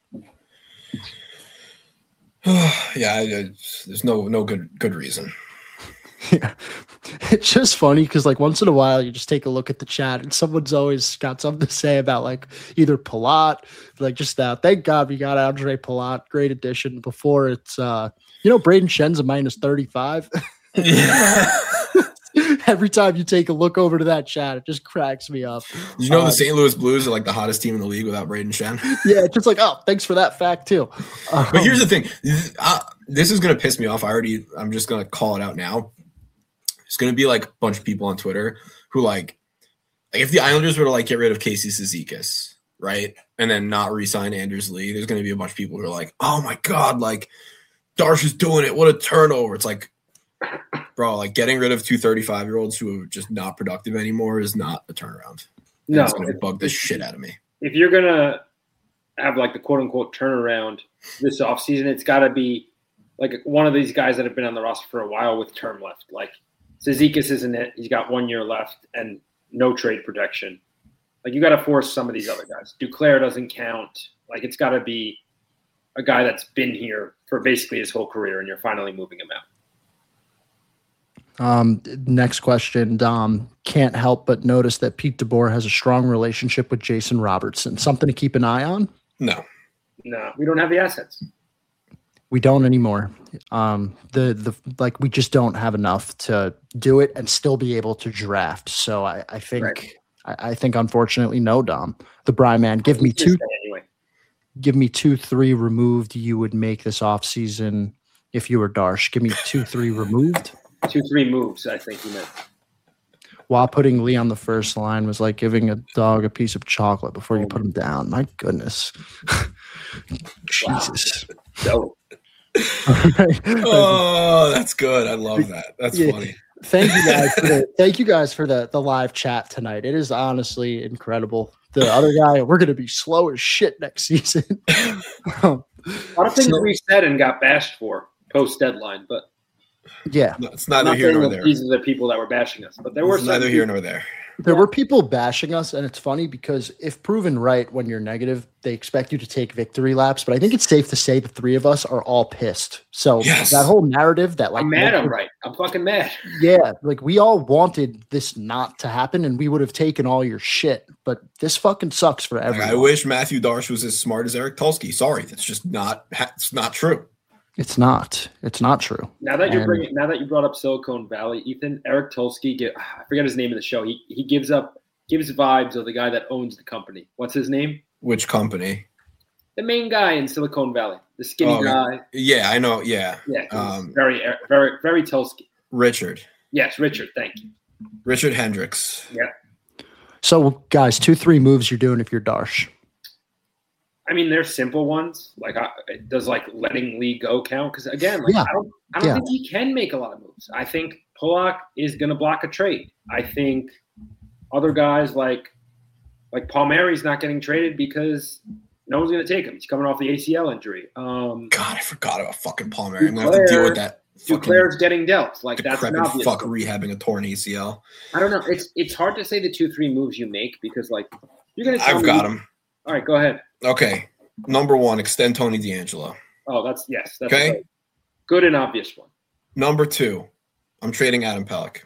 yeah, I, I, there's no no good good reason. Yeah, it's just funny because like once in a while you just take a look at the chat and someone's always got something to say about like either Palat, like just that. Thank God we got Andre Palat, great addition. Before it's uh, you know, Braden Shen's a minus thirty-five. Yeah. every time you take a look over to that chat, it just cracks me up. You know, um, the Saint Louis Blues are like the hottest team in the league without Braden Shen. Yeah, just like, oh, thanks for that fact too. Um, But here's the thing. Uh, this is going to piss me off. I already, I'm just going to call it out now. It's going to be like a bunch of people on Twitter who like, like if the Islanders were to like get rid of Casey Cizikas, right, and then not re-sign Anders Lee, there's going to be a bunch of people who are like, oh my God, like Darsh is doing it. What a turnover. It's like, bro, like getting rid of two thirty-five-year-olds who are just not productive anymore is not a turnaround. And No, it's going to if- bug the shit out of me. If you're gonna have like the quote unquote turnaround this offseason, it's got to be like one of these guys that have been on the roster for a while with term left. Like Cizikas isn't it? He's got one year left and no trade protection. Like you got to force some of these other guys. Duclair doesn't count. Like it's got to be a guy that's been here for basically his whole career, and you're finally moving him out. Um, next question, Dom. Can't help but notice that Pete DeBoer has a strong relationship with Jason Robertson. Something to keep an eye on? No. No, we don't have the assets. We don't anymore. Um, the the like we just don't have enough to do it and still be able to draft. So I, I think Right. I, I think unfortunately no, Dom. The Bry man. Give me two Anyway, give me two, three removed you would make this offseason if you were Darsh. Give me two, three removed. two, three moves, I think you meant. While putting Lee on the first line was like giving a dog a piece of chocolate before you put him down. My goodness. Jesus. So Oh, that's good. I love that. That's Yeah. funny. Thank you guys for the thank you guys for the, the live chat tonight. It is honestly incredible. The other guy, we're gonna be slow as shit next season. Um, a lot of things So- we said and got bashed for post deadline, but yeah. No, it's I'm neither not here saying nor that there. these are the people that were bashing us, but there were It's some neither here people- nor there. There Yeah. were people bashing us, and it's funny because if proven right when you're negative, they expect you to take victory laps. But I think it's safe to say the three of us are all pissed. So Yes. that whole narrative that like I'm mad. I'm right. I'm fucking mad. yeah, like we all wanted this not to happen, and we would have taken all your shit. But this fucking sucks for Like, everyone. I wish Matthew Darsh was as smart as Eric Tulsky. Sorry, that's just not. It's not true. It's not. It's not true. Now that you're And- bringing, now that you brought up Silicon Valley, Ethan, Eric Tulsky, get, I forget his name in the show. He he gives up gives vibes of the guy that owns the company. What's his name? Which company? The main guy in Silicon Valley, the skinny Oh, guy. Yeah, I know. Yeah, Yeah, he's Um, very very very Tulsky. Richard. Yes, Richard. Thank you. Richard Hendricks. So, guys, two, three moves you're doing if you're Darsh. I mean, they're simple ones. Like, I, does like letting Lee go count? Because again, like Yeah. I don't, I don't Yeah. think he can make a lot of moves. I think Polak is going to block a trade. I think other guys like like Palmieri's not getting traded because no one's going to take him. He's coming off the A C L injury. Um, God, I forgot about fucking Palmer. I'm gonna have to deal with that. Fucking Duclair's getting dealt. Like that's an decrepit obvious. fuck rehabbing a torn A C L. I don't know. It's it's hard to say the two three moves you make because like you're going to. I've got him. All right, go ahead. Okay, number one, extend Tony D'Angelo. Oh, that's yes. That's Okay. a good, good and obvious one. Number two, I'm trading Adam Pelech.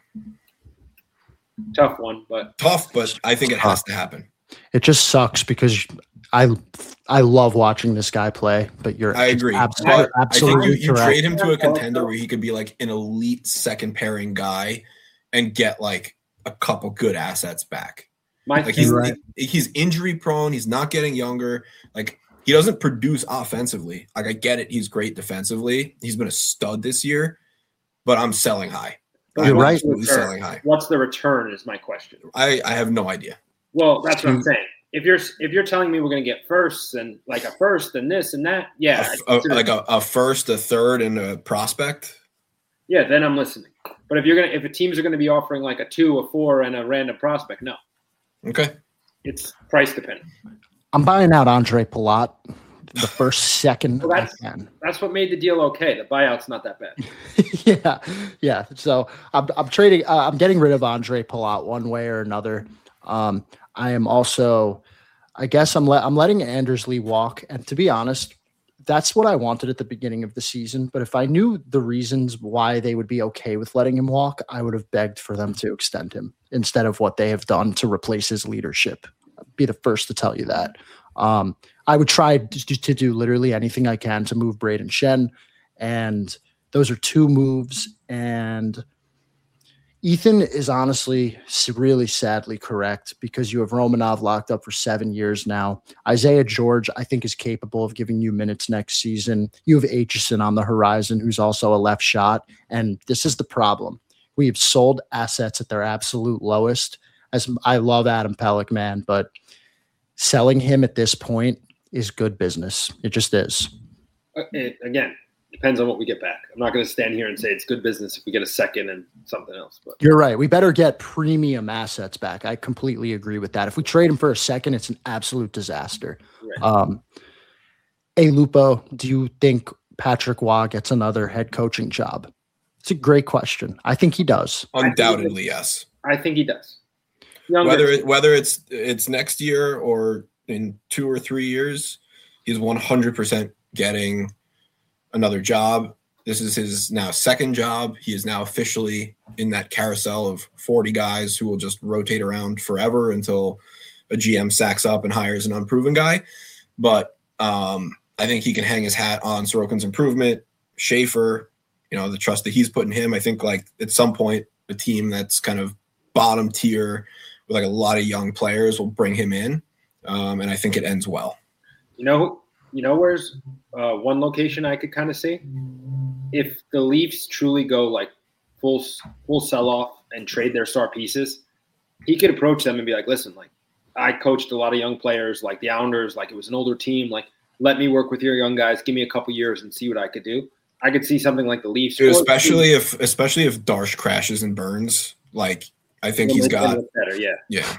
Tough one, but Tough, but I think it has to happen. It just sucks because I I love watching this guy play, but you're I agree. absolutely, But I think absolutely you, you correct. trade him to a contender where he could be like an elite second pairing guy and get like a couple good assets back. my Like thing, he's Right. he- he's injury prone. He's not getting younger. Like he doesn't produce offensively. Like I get it. He's great defensively. He's been a stud this year, but I'm selling high. but You're I'm what's right. absolutely the return? selling high. What's the return is my question. I, I have no idea. Well, that's what I'm Two- saying. If you're if you're telling me we're going to get firsts and like a first and this and that, A yeah, f- I a- consider- like a, a first, a third, and a prospect. yeah, then I'm listening. But if you're gonna if the teams are going to be offering like a two, a four, and a random prospect, no, Okay. it's price dependent. I'm buying out Andre Palat the first second Well, I that's- can. That's what made the deal okay. The buyout's not that bad. yeah, yeah. So I'm I'm trading. Uh, I'm getting rid of Andre Palat one way or another. Um, I am also, I guess I'm let I'm letting Anders Lee walk. And to be honest, that's what I wanted at the beginning of the season. But if I knew the reasons why they would be okay with letting him walk, I would have begged for them to extend him instead of what they have done to replace his leadership. I'd be the first to tell you that. Um, I would try to, to do literally anything I can to move Braden Shen. And those are two moves. And Ethan is honestly really sadly correct because you have Romanov locked up for seven years now. Isaiah George, I think, is capable of giving you minutes next season. You have Aitchison on the horizon, who's also a left shot. And this is the problem. We have sold assets at their absolute lowest. As I love Adam Pelech, man, but selling him at this point is good business. It just is. It, again, depends on what we get back. I'm not going to stand here and say it's good business if we get a second and something else. But you're right. We better get premium assets back. I completely agree with that. If we trade him for a second, it's an absolute disaster. Right. Um, hey, Lupo, do you think Patrick Waugh gets another head coaching job? It's a great question. I think he does. Undoubtedly, yes. I think he does. Younger. Whether it, whether it's it's next year or in two or three years, he's one hundred percent getting another job. This is his now second job. He is now officially in that carousel of forty guys who will just rotate around forever until a G M sacks up and hires an unproven guy. But um, I think he can hang his hat on Sorokin's improvement, Schaefer, you know, the trust that he's put in him. I think like at some point, a team that's kind of bottom tier with like a lot of young players will bring him in. Um, and I think it ends well. You know, you know, where's uh, one location I could kind of see? If the Leafs truly go like full full sell off and trade their star pieces, he could approach them and be like, listen, like I coached a lot of young players, like the Islanders, like it was an older team. Like, let me work with your young guys. Give me a couple years and see what I could do. I could see something like the Leafs. Dude, especially if especially if Darsh crashes and burns. Like, I think he's got better, yeah. Yeah.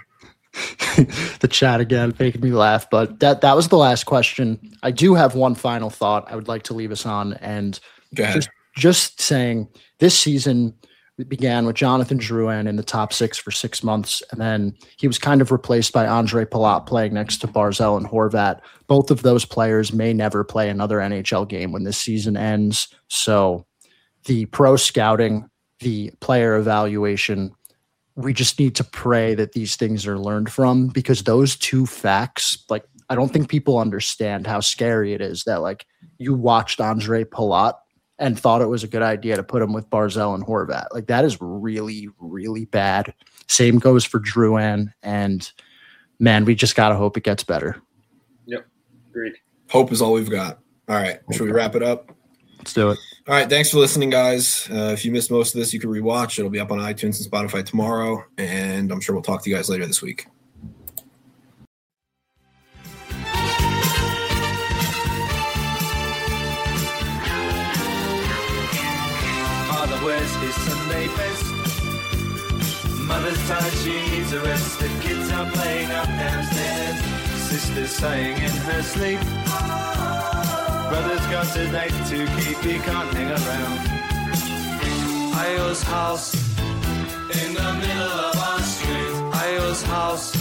The chat again making me laugh, but that that was the last question. I do have one final thought I would like to leave us on, and just, just saying this season began with Jonathan Drouin in the top six for six months, and then he was kind of replaced by Andre Palat playing next to Barzal and Horvat. Both of those players may never play another N H L game when this season ends. So the pro scouting, the player evaluation, we just need to pray that these things are learned from, because those two facts, like, I don't think people understand how scary it is that like you watched Andre Palat and thought it was a good idea to put him with Barzal and Horvat. Like, that is really, really bad. Same goes for Drouin, and man, we just got to hope it gets better. Yep. Agreed. Hope is all we've got. All right. Should we wrap it up? Let's do it. All right. Thanks for listening, guys. Uh, if you missed most of this, you can rewatch. It'll be up on iTunes and Spotify tomorrow, and I'm sure we'll talk to you guys later this week. Father wears his Sunday best. Mother's tired, she needs a rest. The kids are playing up downstairs. Sister's sighing in her sleep. Brother's got a date to keep, he can't hang around. Io's house in the middle of our street. Io's house